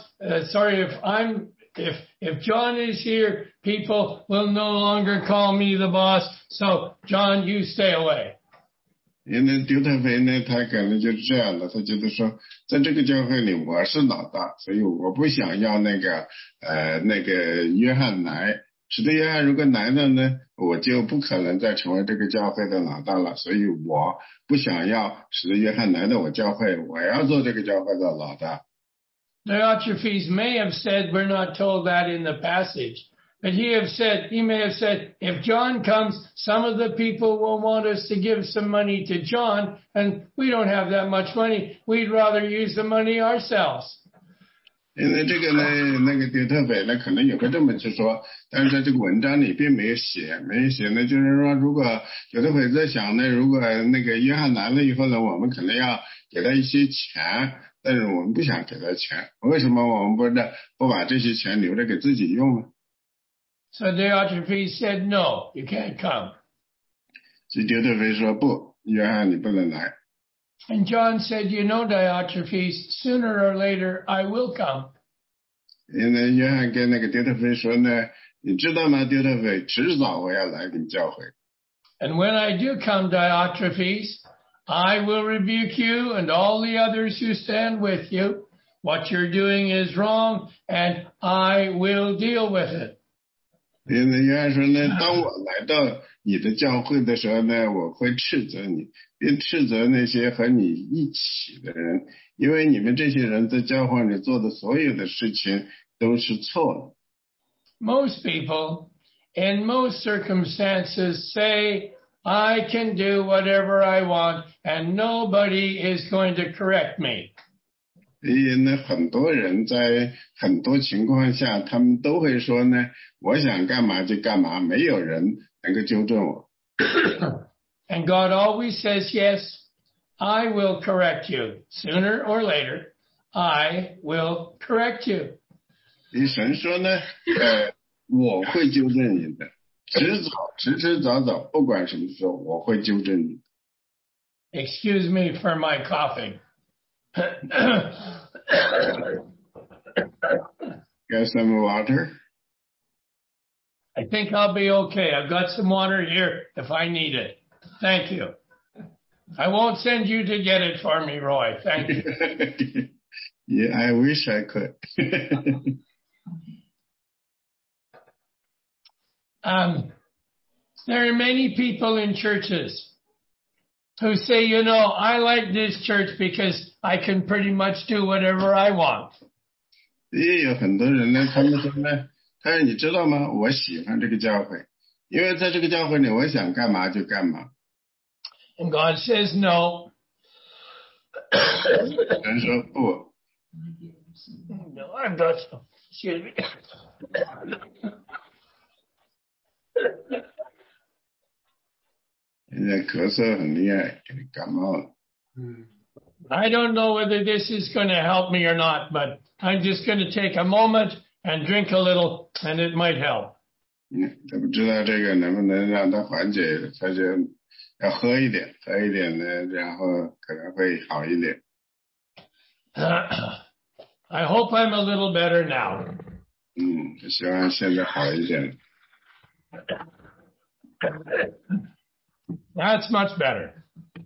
if John is here, people will no longer call me the boss. So John, you stay away. 因为丢特菲呢，他可能就是这样的，他觉得说，在这个教会里我是老大，所以我不想要那个约翰来。使徒约翰如果来了呢，我就不可能再成为这个教会的老大了，所以我不想要使徒约翰来到我教会，我要做这个教会的老大。 Diotrephes may have said, we're not told that in the passage, but he may have said, if John comes, some of the people will want us to give some money to John, and we don't have that much money. We'd rather use the money ourselves. 因为这个呢，那个丢特菲呢，可能有个这么去说，但是在这个文章里并没有写呢，就是说，如果有的会在想呢，如果那个约翰来了以后呢，我们可能要给他一些钱，但是我们不想给他钱，为什么我们不把这些钱留着给自己用呢？ So Diotrephes said, no, you can't come. 所以丢特菲说不，约翰你不能来。 And John said, you know, Diotrephes, sooner or later I will come. 因为约翰跟那个丢特菲说呢，你知道吗，丢特菲，迟早我要来你教会。 And when I do come, Diotrephes, I will rebuke you and all the others who stand with you. What you're doing is wrong, and I will deal with it. 因为约翰说呢，当我来到你的教会的时候呢，我会斥责你，并斥责那些和你一起的人，因为你们这些人在教会里做的所有的事情都是错的。 Most people, in most circumstances, say, I can do whatever I want, and nobody is going to correct me. 所以呢，很多人在很多情况下，他们都会说呢，我想干嘛就干嘛，没有人能够纠正我。 And God always says, yes, I will correct you. Sooner or later, I will correct you. 神说呢，我会纠正你的，迟早早，不管什么时候，我会纠正你。 Excuse me for my coughing. Get some water? I think I'll be okay. I've got some water here if I need it. Thank you. I won't send you to get it for me, Roy. Thank you. Yeah, I wish I could. There are many people in churches who say, I like this church because I can pretty much do whatever I want. 也有很多人呢，他们说呢，他说你知道吗？我喜欢这个教会，因为在这个教会里，我想干嘛就干嘛。 And God says no. 神说不。 No, I'm not. Excuse me. 现在咳嗽很厉害，感冒了。 I don't know whether this is going to help me or not, but I'm just going to take a moment and drink a little, and it might help. 他不知道这个能不能让他缓解，他就要喝一点呢，然后可能会好一点。 I hope I'm a little better now. 希望现在好一点。 That's much better.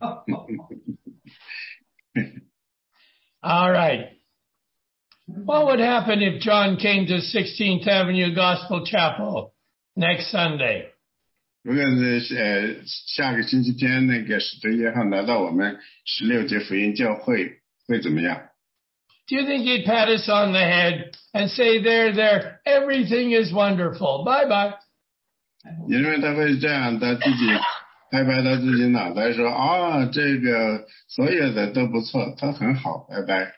All right. What would happen if John came to 16th Avenue Gospel Chapel next Sunday? 如果是下个星期天那个使徒约翰来到我们16节福音教会，会怎么样？ Do you think he'd pat us on the head and say, there, everything is wonderful. Bye-bye. 你认为他会这样，他自己拍拍他自己脑袋说这个所有的都不错，他很好，拜拜。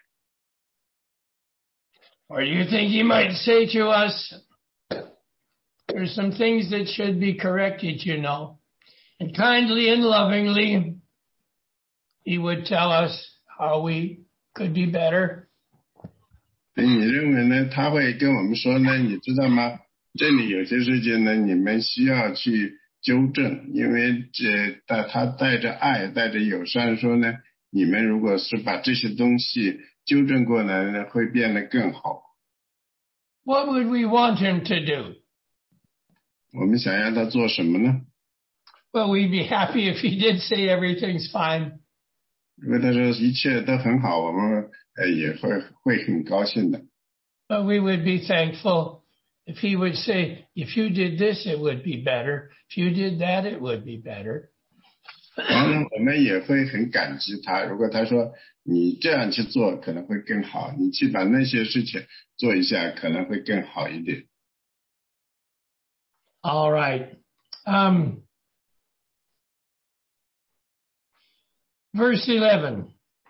Or do you think he might say to us, there's some things that should be corrected, and kindly and lovingly he would tell us how we could be better. 你认为呢？他会跟我们说呢？你知道吗？这里有些事情呢，你们需要去纠正，因为他带着爱，带着友善说呢，你们如果是把这些东西纠正过来呢，会变得更好。 What would we want him to do? 我们想要他做什么呢？ Well, we'd be happy if he did say everything's fine. 如果他说一切都很好，我们也会很高兴的。 But we would be thankful if he would say, if you did this, it would be better. If you did that, it would be better. 当然，我们也会很感激他。如果他说你这样去做可能会更好，你去把那些事情做一下可能会更好一点。 All right. Verse 11.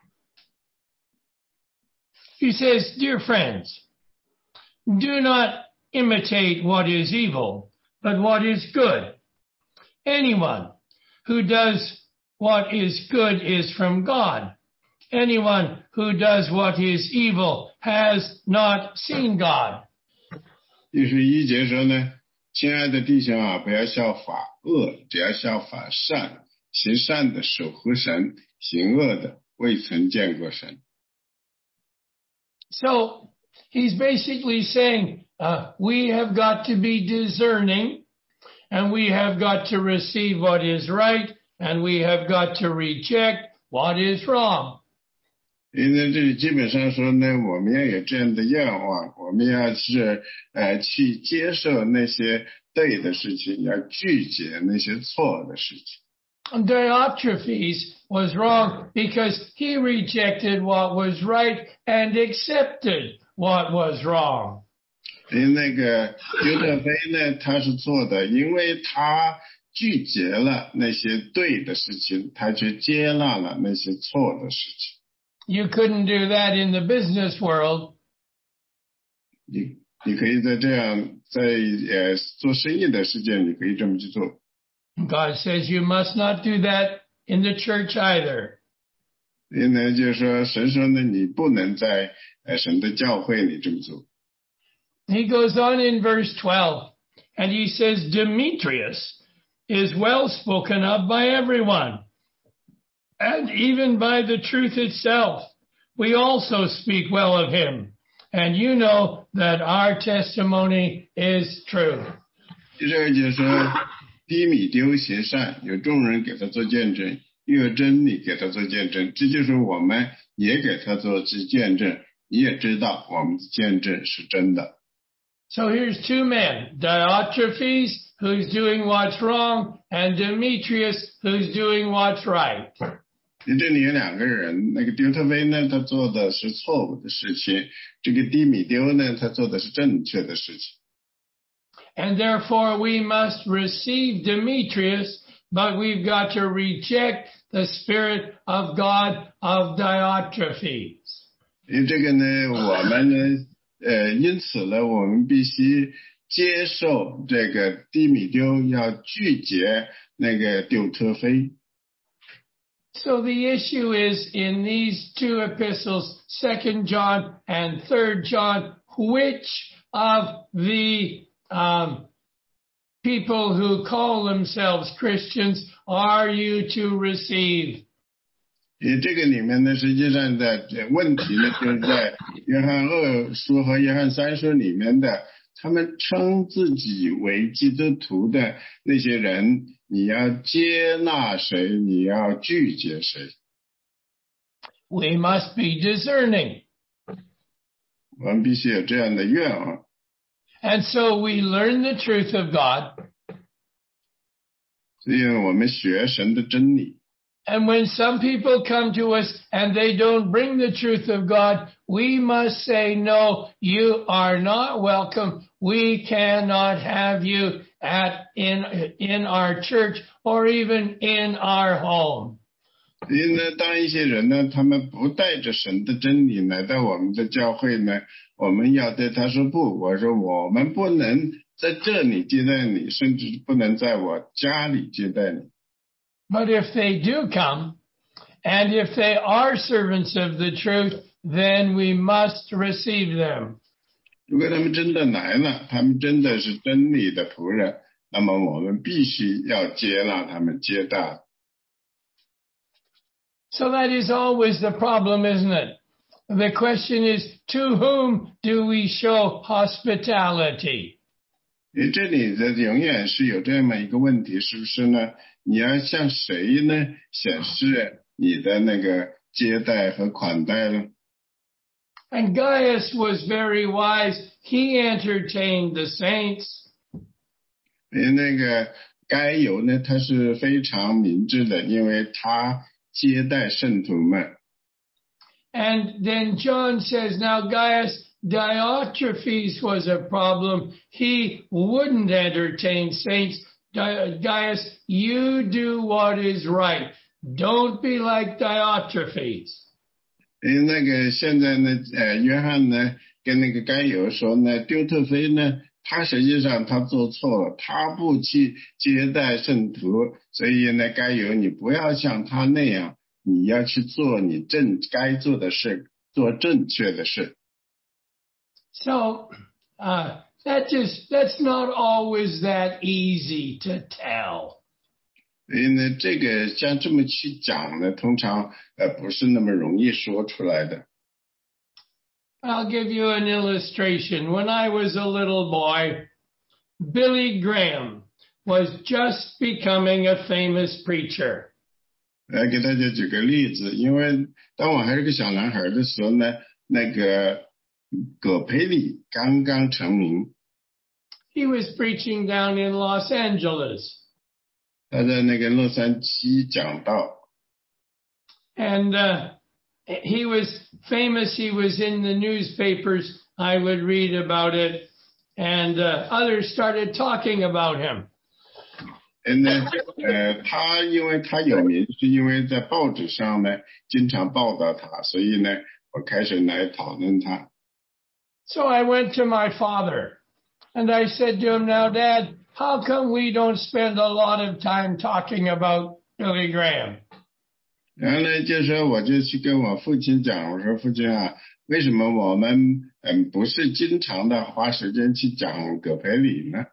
He says, dear friends, do not imitate what is evil, but what is good. Anyone who does what is good is from God. Anyone who does what is evil has not seen God. 第11节说呢，亲爱的弟兄啊，不要效法恶，只要效法善。行善的守护神，行恶的未曾见过神。 So he's basically saying we have got to be discerning, and we have got to receive what is right, and we have got to reject what is wrong. 因为这里基本上说呢，我们要有这样的愿望，我们要是去接受那些对的事情，要拒绝那些错的事情。 Diotrephes was wrong because he rejected what was right and accepted what was wrong. 那个丢特腓呢，他是错的，因为他拒绝了那些对的事情，他却接纳了那些错的事情。 You couldn't do that in the business world. 你可以在这样在做生意的世界，你可以这么去做。 God says you must not do that in the church either. 因为就是说，神说呢，你不能在神的教会里这么做。 he goes on in verse 12, and he says, Demetrius is well spoken of by everyone, and even by the truth itself. We also speak well of him, and you know that our testimony is true. 第这个就是说，低米丢行善，有众人给他做见证，又有真理给他做见证，这就是我们也给他做见证，你也知道我们的见证是真的。 So here's two men, Diotrephes, who's doing what's wrong, and Demetrius, who's doing what's right. 这里有两个人，那个丢特菲呢，他做的是错误的事情；这个低米丢呢，他做的是正确的事情。 And therefore we must receive Demetrius, but we've got to reject the Spirit of God of Diotrephes. 因为这个呢，我们呢，因此呢，我们必须接受这个低米丢，要拒绝那个丢特菲。 So the issue is in these two epistles, 2 John and 3 John, which of the people who call themselves Christians are you to receive? 这个里面呢，实际上的问题呢，就是在约翰2书和约翰3书里面的，他们称自己为基督徒的那些人，你要接纳谁，你要拒绝谁。 We must be discerning. 我们必须有这样的愿望。 And so we learn the truth of God. 所以我们学神的真理。 And when some people come to us and they don't bring the truth of God, we must say, no, you are not welcome. We cannot have you in our church or even in our home. 所以呢，当一些人呢，他们不带着神的真理来到我们的教会呢，我们要对他说不，我说我们不能在这里接待你，甚至不能在我家里接待你。 But if they do come, and if they are servants of the truth, then we must receive them. 如果他们真的来了，他们真的是真理的仆人，那么我们必须要接纳他们，接待。 So that is always the problem, isn't it? The question is, to whom do we show hospitality? 这里的永远是有这么一个问题，是不是呢？你要向谁呢显示你的那个接待和款待呢？ And Gaius was very wise. He entertained the saints. 那个该有呢，他是非常明智的，因为他接待圣徒们。 And then John says, now Gaius, Diotrephes was a problem. He wouldn't entertain saints. Gaius, you do what is right. Don't be like Diotrephes. 那个现在呢，约翰呢跟那个该有说呢，丢特菲呢，他实际上他做错了，他不去接待圣徒，所以呢，该有你不要像他那样，你要去做你该做的事，做正确的事。 So, that's not always that easy to tell. 所以呢，这个像这么去讲呢，通常不是那么容易说出来的。 I'll give you an illustration. When I was a little boy, Billy Graham was just becoming a famous preacher. 来给大家举个例子，因为当我还是个小男孩的时候呢，那个葛培理刚刚成名。 He was preaching down in Los Angeles. 他在那个洛杉矶讲道。 And he was famous. He was in the newspapers. I would read about it. And others started talking about him. 他因为他有名，是因为在报纸上呢经常报道他，所以呢我开始来讨论他。 So I went to my father and I said to him, now Dad, how come we don't spend a lot of time talking about Billy Graham? 然后呢，就说我就去跟我父亲讲，我说父亲啊，为什么我们不是经常的花时间去讲葛培理呢？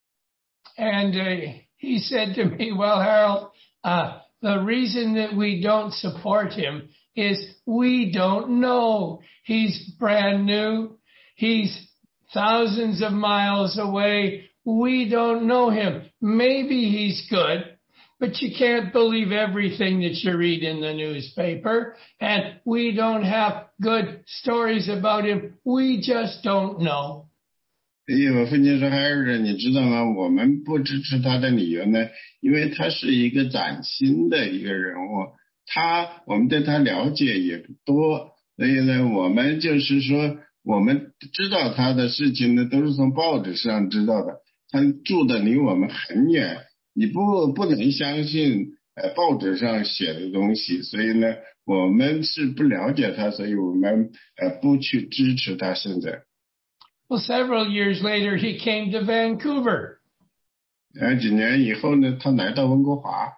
And he said to me, well, Harold, the reason that we don't support him is we don't know. He's brand new. He's thousands of miles away. We don't know him. Maybe he's good, but you can't believe everything that you read in the newspaper. And we don't have good stories about him. We just don't know. 所以我父亲说孩儿，你知道吗？我们不支持他的理由呢，因为他是一个崭新的一个人物，我们对他了解也不多，所以呢，我们就是说，我们知道他的事情呢，都是从报纸上知道的，他住的离我们很远，你不能相信报纸上写的东西，所以呢，我们是不了解他，所以我们不去支持他现在。 Well, several years later, he came to Vancouver. 几年以后呢，他来到温哥华。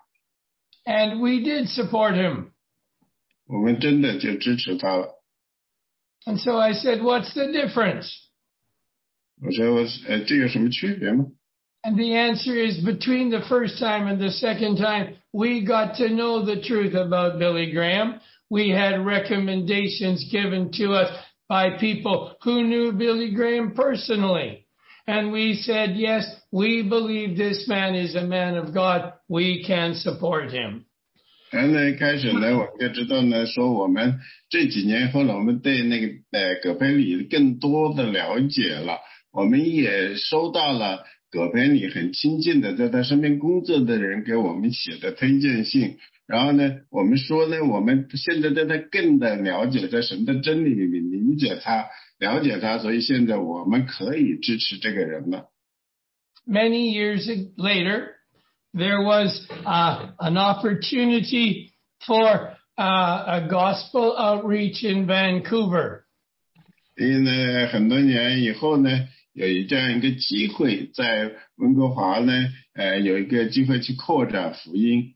And we did support him. 我们真的就支持他了。 And so I said, what's the difference? 我说这有什么区别吗？ And the answer is between the first time and the second time, we got to know the truth about Billy Graham. We had recommendations given to us by people who knew Billy Graham personally. And we said, yes, we believe this man is a man of God. We can support him. 然后呢，开始呢，我们就知道呢，说我们这几年后呢，我们对那个葛培理更多的了解了，我们也收到了葛培理很亲近的在他身边工作的人给我们写的推荐信。然后呢，我们说呢，我们现在对他更的了解，在神的真理里面理解他，了解他，所以现在我们可以支持这个人了。 Many years later, there was an opportunity for a gospel outreach in Vancouver. 因为呢，很多年以后呢，有这样一个机会，在温哥华呢，有一个机会去扩展福音。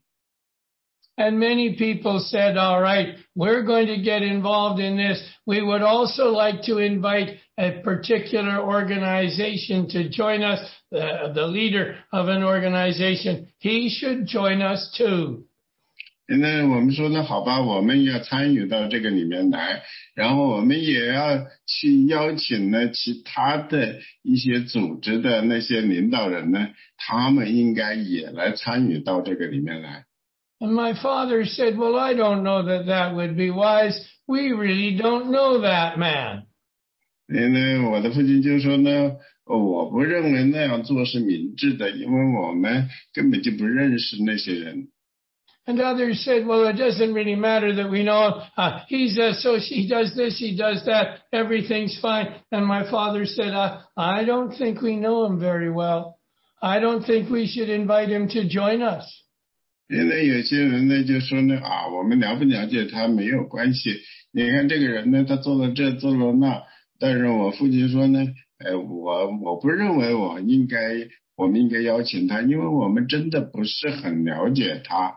And many people said, all right, we're going to get involved in this. We would also like to invite a particular organization to join us, the leader of an organization. He should join us too. 那我们说呢，好吧，我们要参与到这个里面来，然后我们也要去邀请呢其他的一些组织的那些领导人呢，他们应该也来参与到这个里面来。 And my father said, well, I don't know that that would be wise. We really don't know that man. 因为我的父亲就说呢，我不认为那样做是明智的，因为我们根本就不认识那些人。 And others said, well, it doesn't really matter that we know him. He does this, he does that, everything's fine. And my father said, I don't think we know him very well. I don't think we should invite him to join us. 因为有些人呢就说呢，我们了不了解他没有关系，你看这个人呢，他做了这做了那，但是我父亲说呢，我不认为我们应该邀请他，因为我们真的不是很了解他。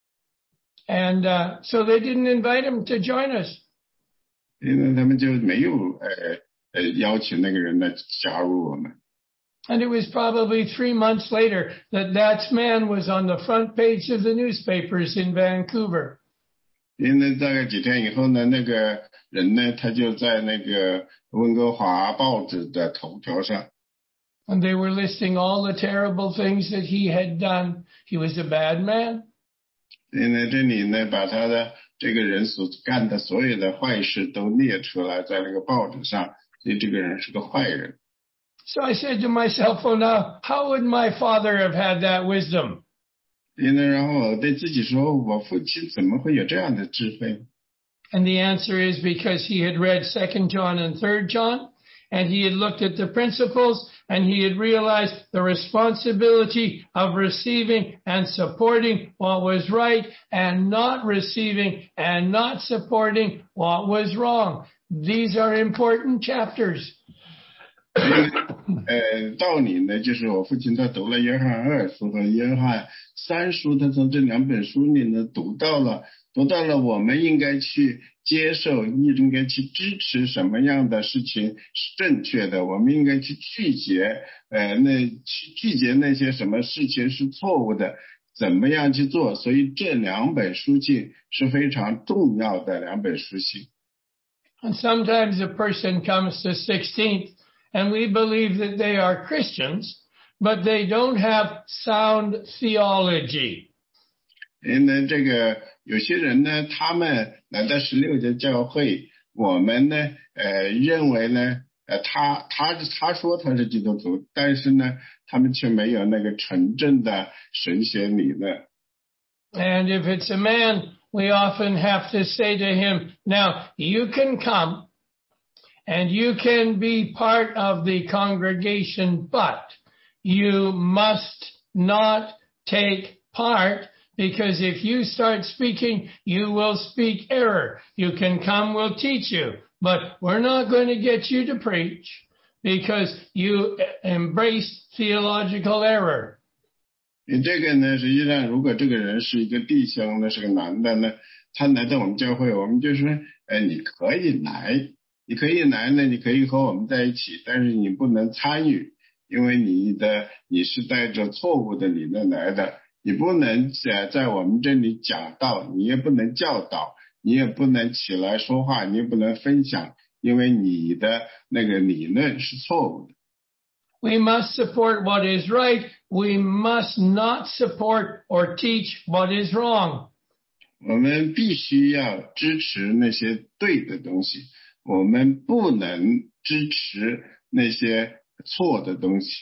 And so they didn't invite him to join us. 因为他们就没有邀请那个人来加入我们。 And it was probably 3 months later that man was on the front page of the newspapers in Vancouver. 因为大概几天以后呢，那个人呢，他就在那个温哥华报纸的头条上。 And they were listing all the terrible things that he had done. He was a bad man. 因为这里呢，把他的这个人所干的所有的坏事都列出来在那个报纸上，所以这个人是个坏人。 So I said to myself, well, now, how would my father have had that wisdom? 因为然后我对自己说，我父亲怎么会有这样的智慧？ And the answer is because he had read 2 John and 3 John, and he had looked at the principles, and he had realized the responsibility of receiving and supporting what was right, and not receiving and not supporting what was wrong. These are important chapters. 道理呢，就是我父亲他读了约翰2书和约翰3书，他从这2本书里呢读到了说到了我们应该去接受，应该去支持什么样的事情是正确的，我们应该去拒绝那些什么事情是错误的，怎么样去做。所以这两本书信是非常重要的两本书信。 And sometimes a person comes to 16th and we believe that they are Christians, but they don't have sound theology. 因为这个有些人呢，他们来到16节教会，我们呢认为呢他说他是基督徒，但是呢他们却没有那个纯正的神学理论。 And if it's a man, we often have to say to him, now you can come and you can be part of the congregation, but you must not take part, because if you start speaking, you will speak error. You can come, we'll teach you, but we're not going to get you to preach because you embrace theological error. 这个呢，实际上如果这个人是一个弟兄呢，是个男的呢，他来到我们教会，我们就说，你可以来呢，你可以和我们在一起，但是你不能参与，因为你是带着错误的理论来的，你不能在我们这里讲道，你也不能教导，你也不能起来说话，你也不能分享，因为你的那个理论是错误的。 We must support what is right. We must not support or teach what is wrong. 我们必须要支持那些对的东西，我们不能支持那些错的东西。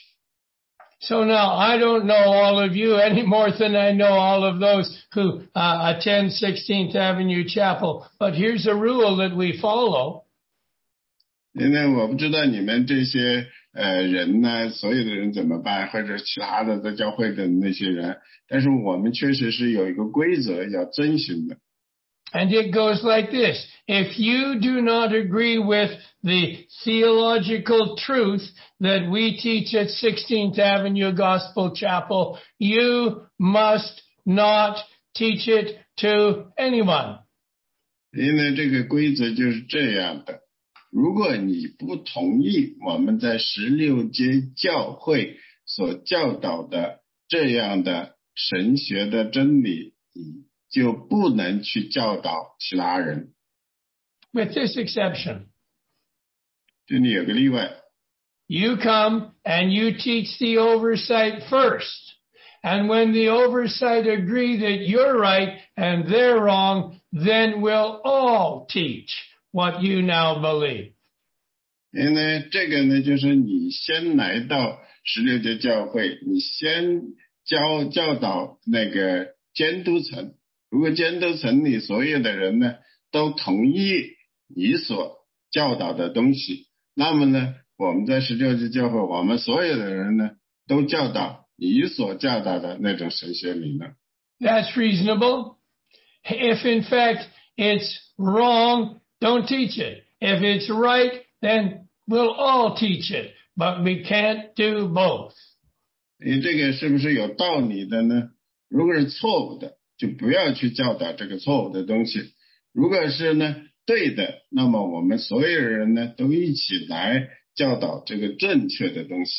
So now I don't know all of you any more than I know all of those who attend 16th Avenue Chapel. But here's a rule that we follow. 因为我不知道你们这些人呢，所有的人怎么办，或者其他的在教会的那些人，但是我们确实是有一个规则要遵循的。 And it goes like this. If you do not agree with the theological truth that we teach at 16th Avenue Gospel Chapel, you must not teach it to anyone. 因为这个规则就是这样的，如果你不同意我们在16街教会所教导的这样的神学的真理，你就不能去教导其他人。 With this exception. 这里有个例外。 You come and you teach the oversight first. And when the oversight agree that you're right and they're wrong, then we'll all teach what you now believe. 因为这个呢，就是你先来到16街教会，你先教导那个监督层，如果监督层里所有的人呢都同意你所教导的东西，那么呢，我们在16街教会，我们所有的人呢都教导你所教导的那种神学理论。 That's reasonable. If in fact it's wrong, don't teach it. If it's right, then we'll all teach it. But we can't do both. 你这个是不是有道理的呢？如果是错误的，就不要去教导这个错误的东西。如果是呢对的，那么我们所有人呢都一起来教导这个正确的东西。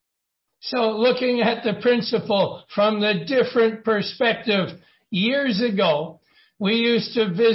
So looking at the principle from the different perspective, years ago, we used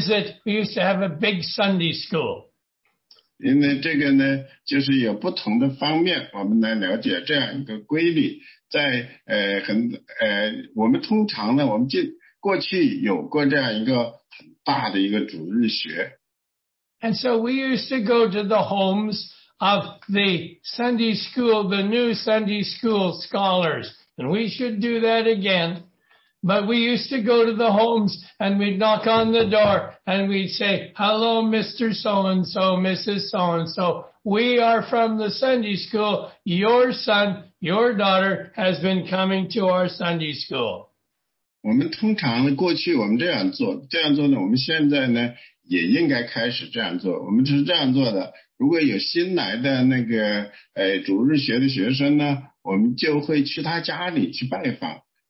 to have a big Sunday school. 因为这个呢，就是有不同的方面，我们来了解这样一个规律。在我们通常呢，我们过去有过这样一个很大的一个主日学。 And so we used to go to the homes of the Sunday school, the new Sunday school scholars. And we should do that again. But we used to go to the homes and we'd knock on the door and we'd say, hello, Mr. So-and-so, Mrs. So-and-so. We are from the Sunday school. Your son, your daughter has been coming to our Sunday school. 我们通常呢，过去我们这样做呢，我们现在呢也应该开始这样做。我们是这样做的，如果有新来的那个主日学的学生呢，我们就会去他家里去拜访，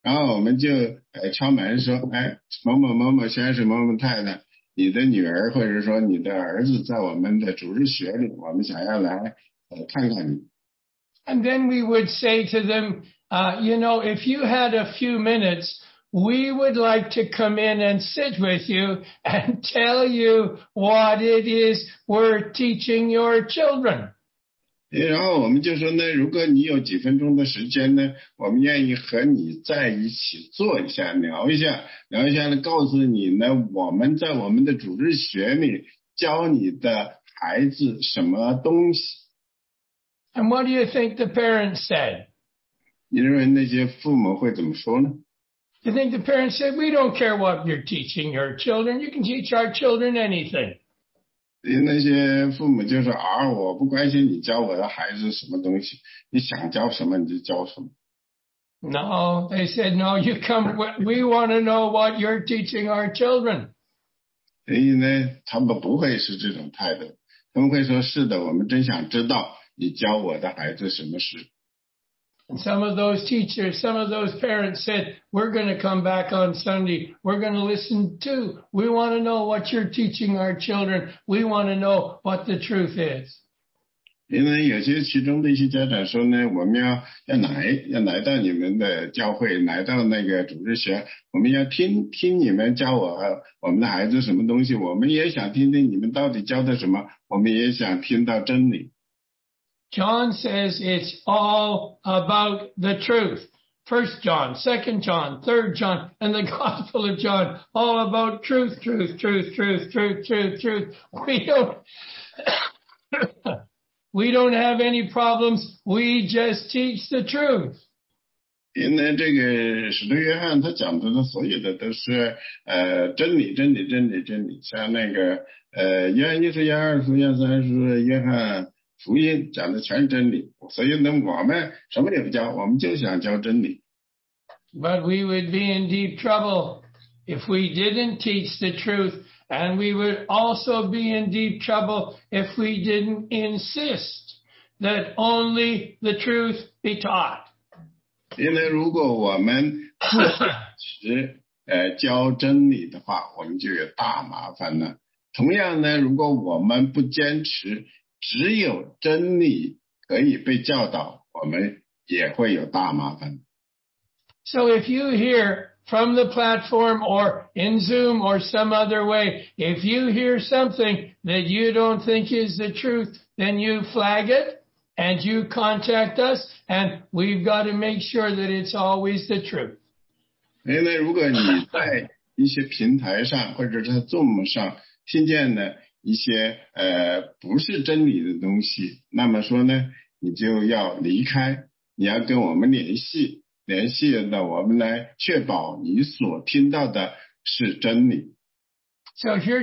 然后我们就敲门说，哎，某某某某先生某某太太，你的女儿或者说你的儿子在我们的主日学里，我们想要来看看你。 And then we would say to them, if you had a few minutes, we would like to come in and sit with you and tell you what it is we're teaching your children. 然后我们就说呢，如果你有几分钟的时间呢，我们愿意和你在一起坐一下，聊一下呢，告诉你呢，我们在我们的主日学里教你的孩子什么东西。 And what do you think the parents said? 你认为那些父母会怎么说呢？ You think the parents said, we don't care what you're teaching your children. You can teach our children anything. 那些父母就说我不关心你教我的孩子什么东西，你想教什么你就教什么。 No, they said, no, you come, we want to know what you're teaching our children. 所以呢，他们不会是这种态度，他们会说是的，我们真想知道你教我的孩子什么事。 And some of those teachers, some of those parents said, we're going to come back on Sunday. We're going to listen too. We want to know what you're teaching our children. We want to know what the truth is. 因为有些其中的一些家长说呢，我们要来到你们的教会，来到那个主日学，我们要听你们教我们的孩子什么东西，我们也想听听你们到底教的什么，我们也想听到真理。 John says it's all about the truth. 1 John, 2 John, 3 John, and the Gospel of John, all about truth, truth, truth, truth, truth, truth, truth. We don't have any problems. We just teach the truth. 因为这个使徒约翰他讲的所有的都是真理，像那个约翰一书、约翰二书、约翰三书、约翰福音讲的全是真理，所以呢我们什么也不教，我们就想教真理。 But we would be in deep trouble if we didn't teach the truth, and we would also be in deep trouble if we didn't insist that only the truth be taught. 因为如果我们只教真理的话，我们就有大麻烦了。同样呢，如果我们不坚持只有真理可以被教导，我们也会有大麻烦。 So if you hear from the platform or in Zoom or some other way, if you hear something that you don't think is the truth, then you flag it and you contact us, and we've got to make sure that it's always the truth. 因为如果你在一些平台上或者在 Zoom 上听见了一些不是真理的东西，那么说呢，你就要离开，你要跟我们联系呢，我们来确保你所听到的是真理。 So if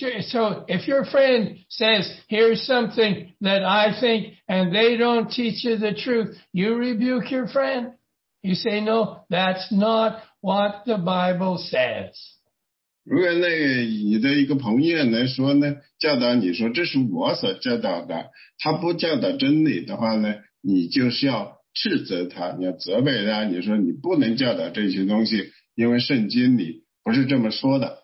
your friend says, here's something that I think, and they don't teach you the truth, you rebuke your friend. You say, no, that's not what the Bible says. 如果那个你的一个朋友来说呢，教导你说这是我所教导的，他不教导真理的话呢，你就是要斥责他，你要责备他，你说你不能教导这些东西，因为圣经里不是这么说的。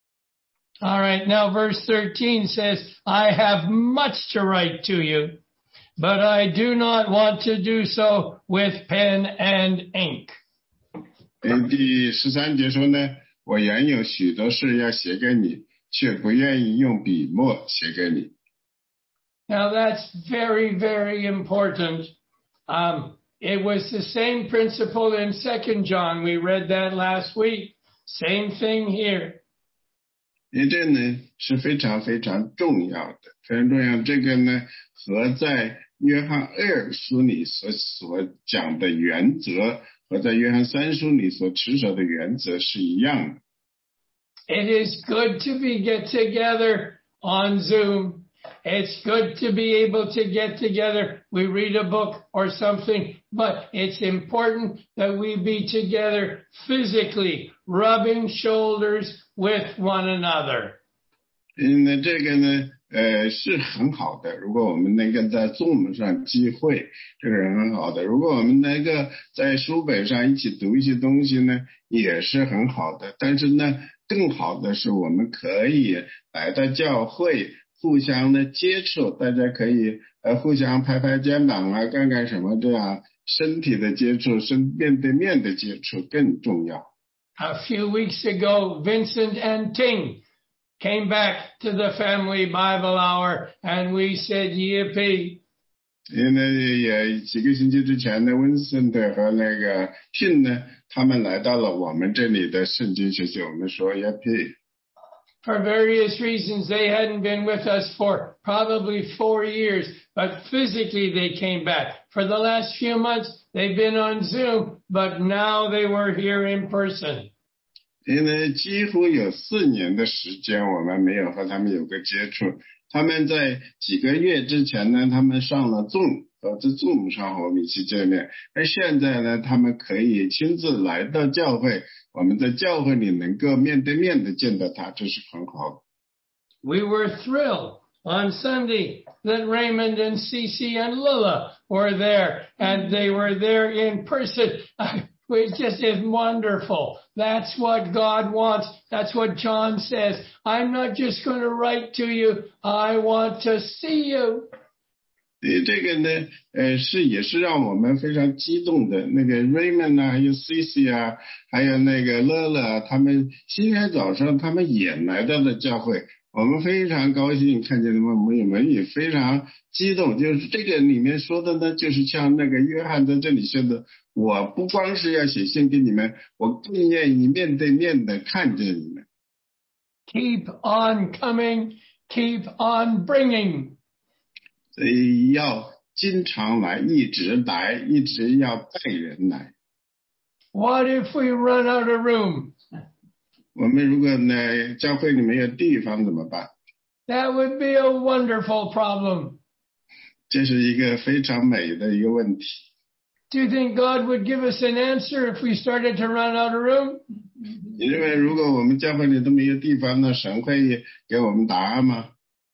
All right, now verse 13 says, I have much to write to you, but I do not want to do so with pen and ink. 第13节说呢，我原有许多事要写给你，却不愿意用笔墨写给你。 Now that's very, very important. It was the same principle in 2 John. We read that last week. Same thing here. 这呢是非常非常重要的，非常重要。这个呢和在约翰二书里所讲的原则，和在约翰三书里所持守的原则是一样的。 It is good to get together on Zoom. It's good to be able to get together. We read a book or something, but it's important that we be together physically, rubbing shoulders with one another. 这个呢是很好的。如果我们能够在 Zoom 上聚会，这个是很好的。如果我们能够在书本上一起读一些东西呢，也是很好的。但是呢，更好的是我们可以来到教会，互相的接触，大家可以互相拍拍肩膀啊，干干什么，这样身体的接触，面对面的接触更重要。 A few weeks ago, Vincent and Ting came back to the family Bible hour, and we said, yippee. 因为也几个星期之前呢 ，Vincent 和那个 Tim 呢，他们来到了我们这里的圣经学习，我们说 yippee。 For various reasons, they hadn't been with us for probably 4 years, but physically they came back. For the last few months, they've been on Zoom, but now they were here in person. 因为几乎有4年的时间，我们没有和他们有个接触。他们在几个月之前呢，他们上了 Zoom， 在 Zoom 上和我们一起见面。而现在呢，他们可以亲自来到教会，我们在教会里能够面对面的见到他，这是很好的。 We were thrilled on Sunday that Raymond and Cece and Lila were there, and they were there in person. It just is wonderful. That's what God wants. That's what John says. I'm not just going to write to you. I want to see you. 这个呢，也是让我们非常激动的。那个 Raymond 啊，还有 Cici 啊，还有那个乐乐，他们今天早上他们也来到了教会，我们非常高兴看见他们，我们也非常激动。就是这个里面说的呢，就是像那个约翰在这里说的，我不光是要写信给你们，我更愿意面对面的看见你们。 Keep on coming, keep on bringing. 所以要经常来，一直来，一直要带人来。 What if we run out of room? 我们如果呢，教会里没有地方怎么办？ That would be a wonderful problem. 这是一个非常美的一个问题。 Do you think God would give us an answer if we started to run out of room? 你认为如果我们教会里都没有地方，那神会给我们答案吗？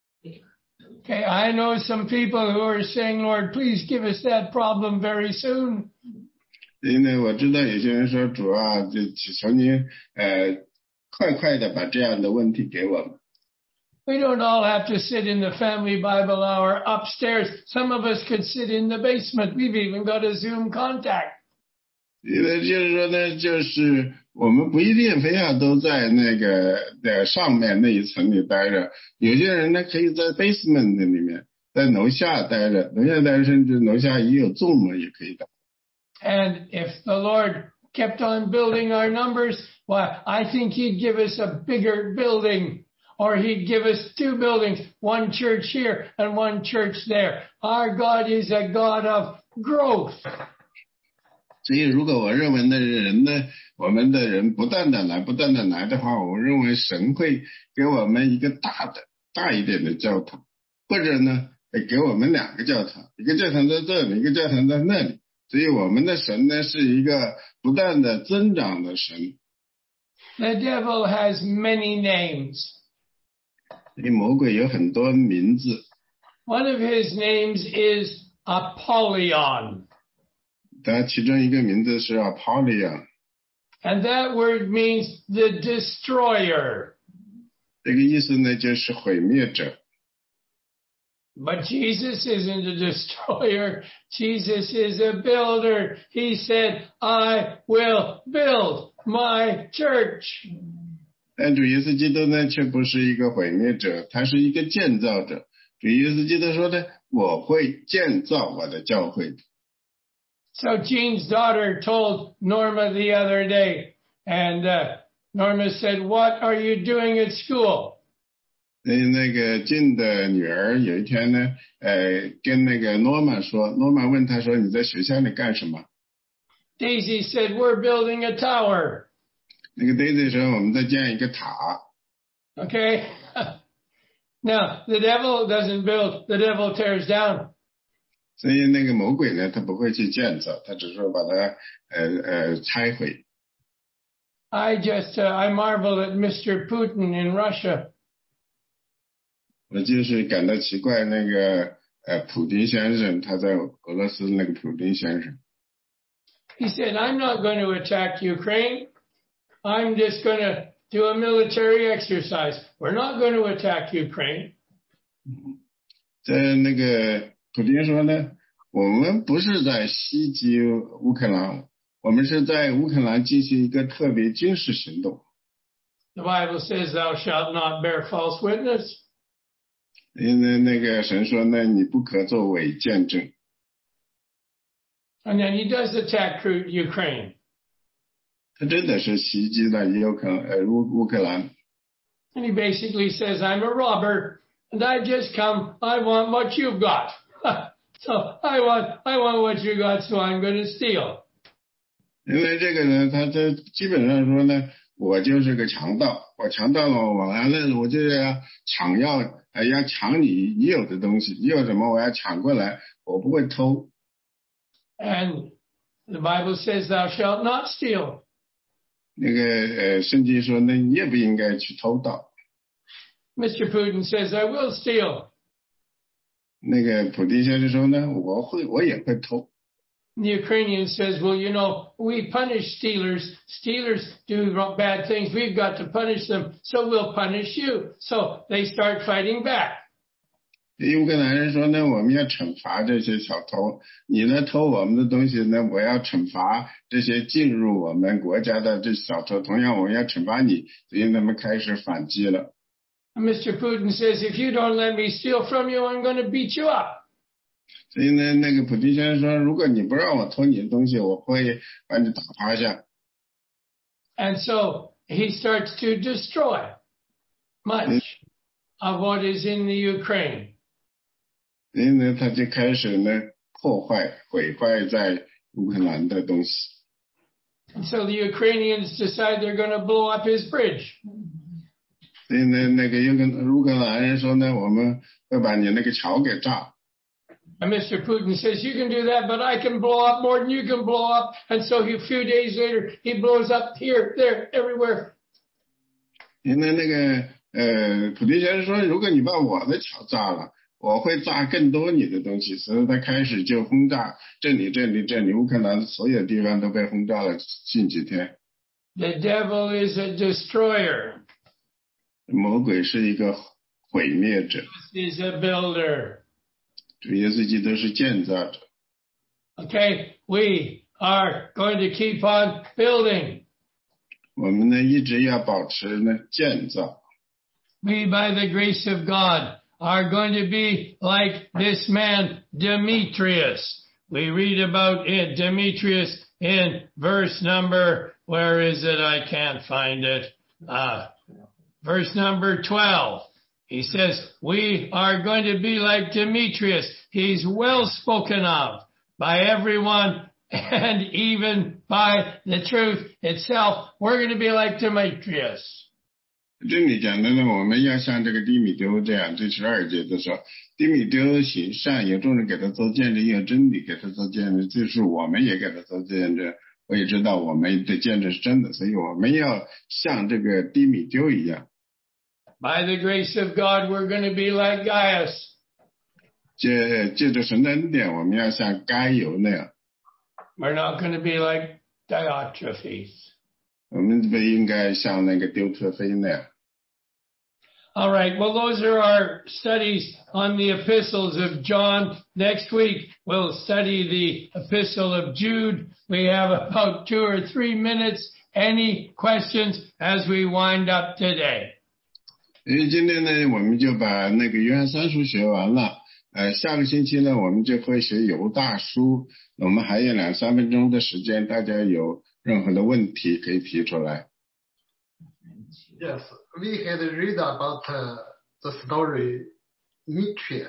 Okay, I know some people who are saying, Lord, please give us that problem very soon. 因为我知道有些人说，主啊，就求您快的把这样的问题给我们。 We don't all have to sit in the family Bible hour upstairs. Some of us could sit in the basement. We've even got a Zoom contact. 因为就是说呢，就是我们不一定非要都在那个上面那一层里待着，有些人呢可以在 basement 里面，在楼下待着，甚至楼下也有 Zoom 也可以的。 And if the Lord kept on building our numbers, why, I think He'd give us a bigger building, or He'd give us 2 buildings, one church here and one church there. Our God is a God of growth. 所以如果我认为的人呢，我们的人不断的来的话，我认为神会给我们一个大一点的教堂，或者呢给我们2个教堂，一个教堂在这里，一个教堂在那里。所以我们的神呢是一个不断的增长的神。 The devil has many names. 魔鬼有很多名字。 One of his names is Apollyon. 他其中一个名字是 Apollyon。 And that word means the destroyer. 这个意思呢就是毁灭者。 But Jesus isn't a destroyer. Jesus is a builder. He said, I will build my church. 但主耶稣基督呢却不是一个毁灭者，他是一个建造者。主耶稣基督说呢，我会建造我的教会。 So Jean's daughter told Norma the other day, and Norma said, what are you doing at school? 那个金的女儿有一天呢，跟那个 Norma 说 ，Norma 问她说你在学校里干什么？ Daisy said, we're building a tower. 那个 Daisy 说我们在建一个塔。 Okay. Now, the devil doesn't build, the devil tears down. 所以那个魔鬼呢，他不会去建造，他只是把它拆毁。 I marvel at Mr. Putin in Russia. 我就是感到奇怪，那个普丁先生，他在俄罗斯那个普丁先生。 He said, I'm not going to attack Ukraine. I'm just going to do a military exercise. We're not going to attack Ukraine. 在那个普丁说呢，我们不是在袭击乌克兰，我们是在乌克兰进行一个特别军事行动。 The Bible says, thou shalt not bear false witness. 因为那个神说呢，你不可作伪见证。 And then he does attack Ukraine. 他真的是袭击了乌克兰。 And he basically says, I'm a robber, and I've just come. I want what you've got. So I want what you got, so I'm going to steal. 因为这个呢，他这基本上说呢，我就是个强盗，我强盗了，我完了，我就要抢你有的东西，你有什么我要抢过来，我不会偷。 And the Bible says, thou shalt not steal. 那个圣经说呢，你也不应该去偷盗。 Mr. Putin says, I will steal. 那个普丁先生说呢，我也会偷。 The Ukrainian says, well, you know, we punish stealers. Stealers do bad things. We've got to punish them, so we'll punish you. So they start fighting back. 乌克兰人说呢，我们要惩罚这些小偷，你呢偷我们的东西呢，我要惩罚这些进入我们国家的这小偷，同样我们要惩罚你，所以他们开始反击了。 Mr. Putin says, if you don't let me steal from you, I'm going to beat you up. 所以呢，那个普丁先生说，如果你不让我偷你的东西，我会把你打趴下。 And so he starts to destroy much of what is in the Ukraine. 所以呢，他就开始呢毁坏在乌克兰的东西。 And so the Ukrainians decide they're going to blow up his bridge. 所以呢，那个乌克兰人说呢，我们会把你那个桥给炸。 And Mr. Putin says, you can do that, but I can blow up more than you can blow up. And so a few days later, he blows up here, there, everywhere. 因为那个普丁先生说，如果你把我的桥炸了，我会炸更多你的东西，所以他开始就轰炸这里，乌克兰所有地方都被轰炸了。近几天 The devil is a destroyer. 魔鬼是一个毁灭者， Is a builder. 主耶稣基督是建造者。 Okay, we are going to keep on building. 我们呢一直要保持呢建造。 We, by the grace of God, are going to be like this man Demetrius. We read about it, Demetrius, in verse number, where is it? I can't find it. Verse number 12. He says, we are going to be like Demetrius. He's well spoken of by everyone and even by the truth itself. We're going to be like Demetrius. 这里讲的呢，我们要像这个低米丢这样，这12节的说，低米丢行善，有众人给他做见证，有真理给他做见证，就是我们也给他做见证。我也知道我们的见证是真的，所以我们要像这个低米丢一样。 By the grace of God, we're going to be like Gaius. 借着神的恩典，我们要像该犹那样。 We're not going to be like Diotrephes. 我们不应该像那个丢特腓那样。 All right. Well, those are our studies on the epistles of John. Next week, we'll study the epistle of Jude. We have about 2 or 3 minutes. Any questions as we wind up today? 因为今天呢，我们就把那个约翰三书学完了。下个星期呢，我们就会学犹大书。我们还有2-3分钟的时间，大家有任何的问题可以提出来。 Yes, we had read about the story Demetrius.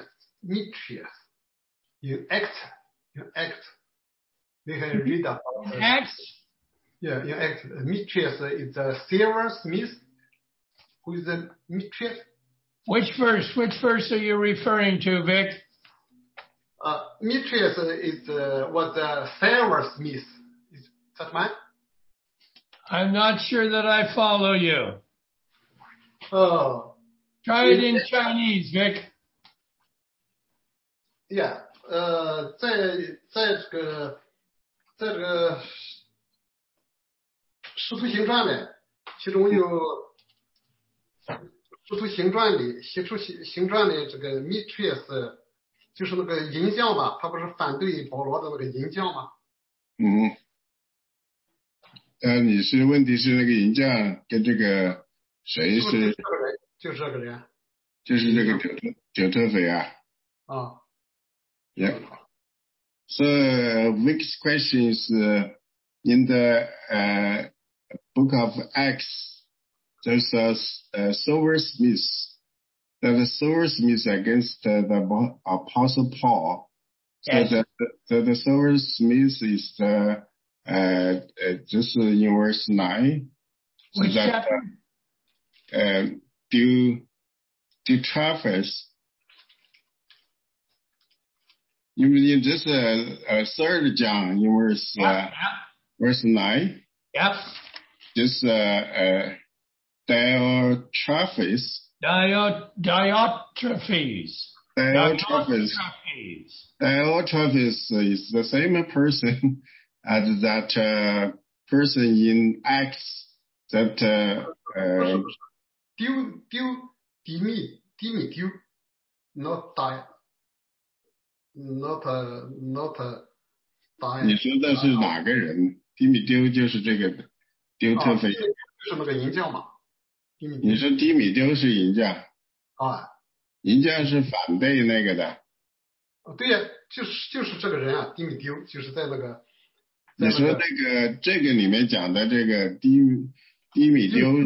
In Acts. We had read about Acts? Yeah, in Acts. Demetrius is a silversmith. Who is the Demetrius? Which verse are you referring to, Vic? Demetrius was a silversmith. Is that man? I'm not sure that I follow you. Try it in Chinese, Vic. Yeah，在这个使徒行传呢，其中有使徒行传里写出行传的这个 Demetrius， 就是那个淫教嘛，他不是反对保罗的那个淫教嘛？ 你是问题是那个银匠跟这个谁是？ 就是这个人。 就是这个九特斐啊。Yeah. So Vic's question is in the book of Acts, there's a silversmith. The silversmith against the Apostle Paul. Yes. So the silversmith is just in verse 9. Which chapter? Diotrephes. In this third John, in verse 9. Yep. This Diotrephes. Diotrephes is the same person as that person in Acts that Demetrius, not Dion. 你说的是哪个人？迪米丢就是这个丢特斐， 就是那个银匠嘛。 你说迪米丢是银匠？银匠是反对那个的。 对呀，就是这个人啊，迪米丢就是在那个。 你说这个里面讲的这个迪米丢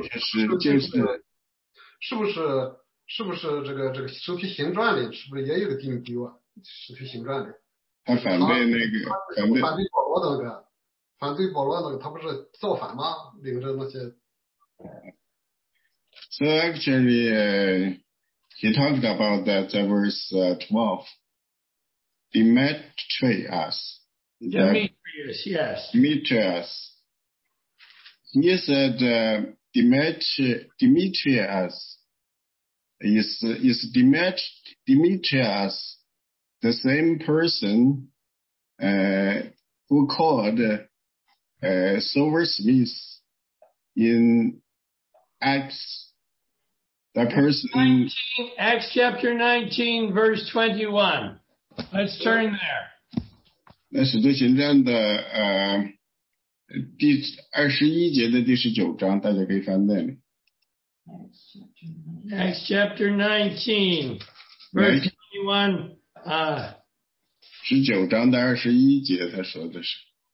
是不是这个使徒行传里是不是也有个迪米丢啊？使徒行传里。 他反对那个反对保罗的那个，他不是造反吗？领着那些。 So actually, he talked about that verse 12. Demetrius, yes. Demetrius. He said Demetrius is Demetrius the same person who called silversmith in Acts. That person. Acts chapter 19, verse 21. Let's turn there. 那使徒行传的第21节的第19章，大家可以翻那里。 Acts chapter 19, verse 21. 19章的21节，他说的是。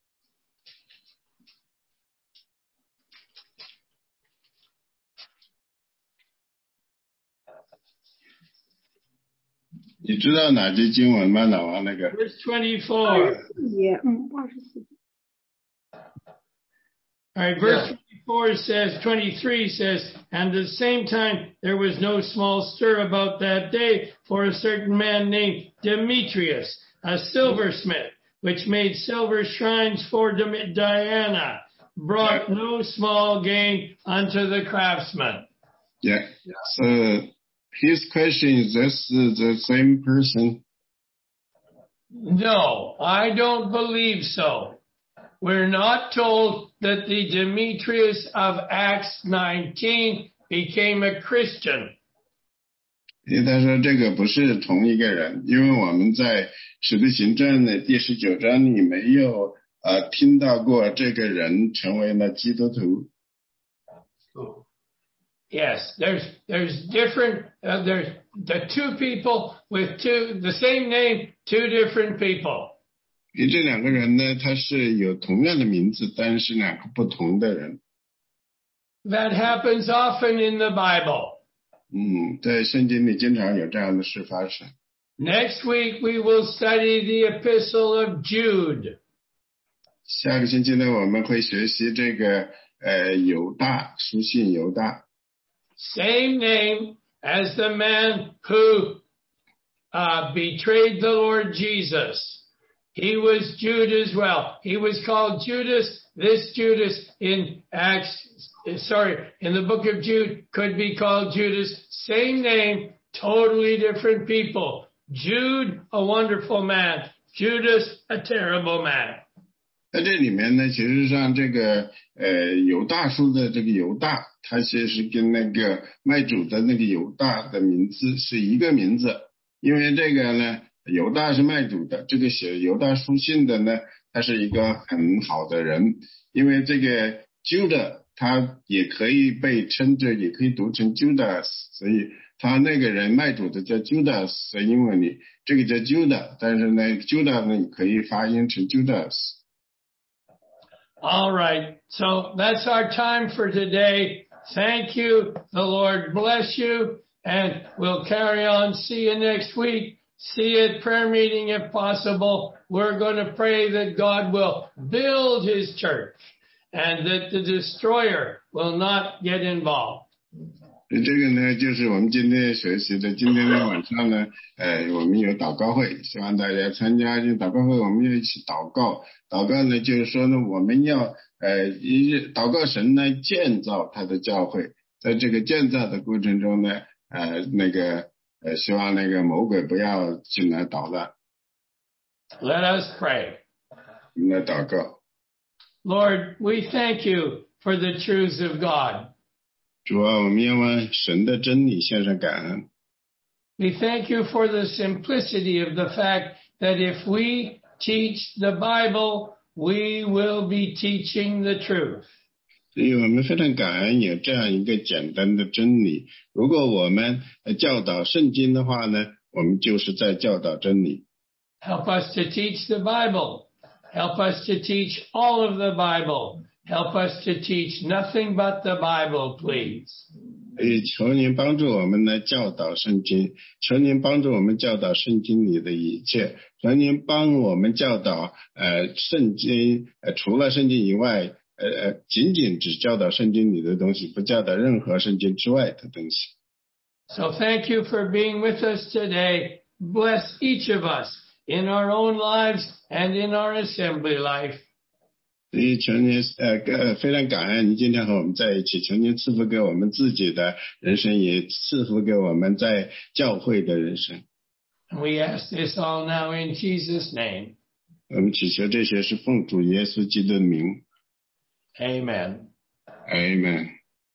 你知道哪节经文吗？老王那个 Verse 24. 24 All right, verse 23 says, and at the same time there was no small stir about that day, for a certain man named Demetrius, a silversmith, which made silver shrines for Diana, brought no small gain unto the craftsmen. Yeah. So his question is this the same person? No, I don't believe so. We're not told that the Demetrius of Acts 19 became a Christian. 因为他说这个不是同一个人，因为我们在使徒行传的第19章里没有听到过这个人成为了基督徒。 Yes, there's different, there's the two people with the same name, two different people. 因为这两个人呢，他是有同样的名字，但是两个不同的人。 That happens often in the Bible. 在圣经里经常有这样的事发生。 Next week we will study the Epistle of Jude. 下个星期呢，我们会学习这个犹大书信犹大。 Same name as the man who betrayed the Lord Jesus. He was Jude as well. He was called Judas. This Judas in the book of Jude could be called Judas. Same name, totally different people. Jude, a wonderful man. Judas, a terrible man. 在这里面呢，其实上这个犹大书的这个犹大，他其实跟那个卖主的那个犹大的名字是一个名字，因为这个呢，犹大是卖主的，这个写犹大书信的呢，他是一个很好的人，因为这个 Judah 他也可以被称着，也可以读成 Judas， 所以他那个人卖主的叫 Judas， 在英文里这个叫 Judah， 但是呢 Judah 呢可以发音成 Judas。 All right, so that's our time for today. Thank you. The Lord bless you, and we'll carry on. See you next week. See you at prayer meeting if possible. We're going to pray that God will build his church and that the destroyer will not get involved. 这个呢，就是我们今天学习的。今天的晚上呢，我们有祷告会，希望大家参加这祷告会，我们要一起祷告。祷告呢，就是说呢，我们要祷告神呢建造他的教会，在这个建造的过程中呢，希望那个魔鬼不要进来捣乱。 Let us pray. 我们来祷告。 Lord, we thank you for the truths of God. 主啊，我们要为神的真理献上感恩。 We thank you for the simplicity of the fact that if we teach the Bible, we will be teaching the truth. 所以我们非常感恩有这样一个简单的真理。如果我们教导圣经的话呢，我们就是在教导真理。 Help us to teach the Bible. Help us to teach all of the Bible. Help us to teach nothing but the Bible, please. 求您帮助我们呢教导圣经，求您帮助我们教导圣经里的一切，求您帮我们教导圣经除了圣经以外仅仅只教导圣经里的东西，不教导任何圣经之外的东西。 So thank you for being with us today. Bless each of us in our own lives and in our assembly life. 所以求您非常感恩您今天和我们在一起，求您赐福给我们自己的人生，也赐福给我们在教会的人生。 We ask this all now in Jesus' name. 我们祈求这些是奉主耶稣基督的名。 Amen. Amen.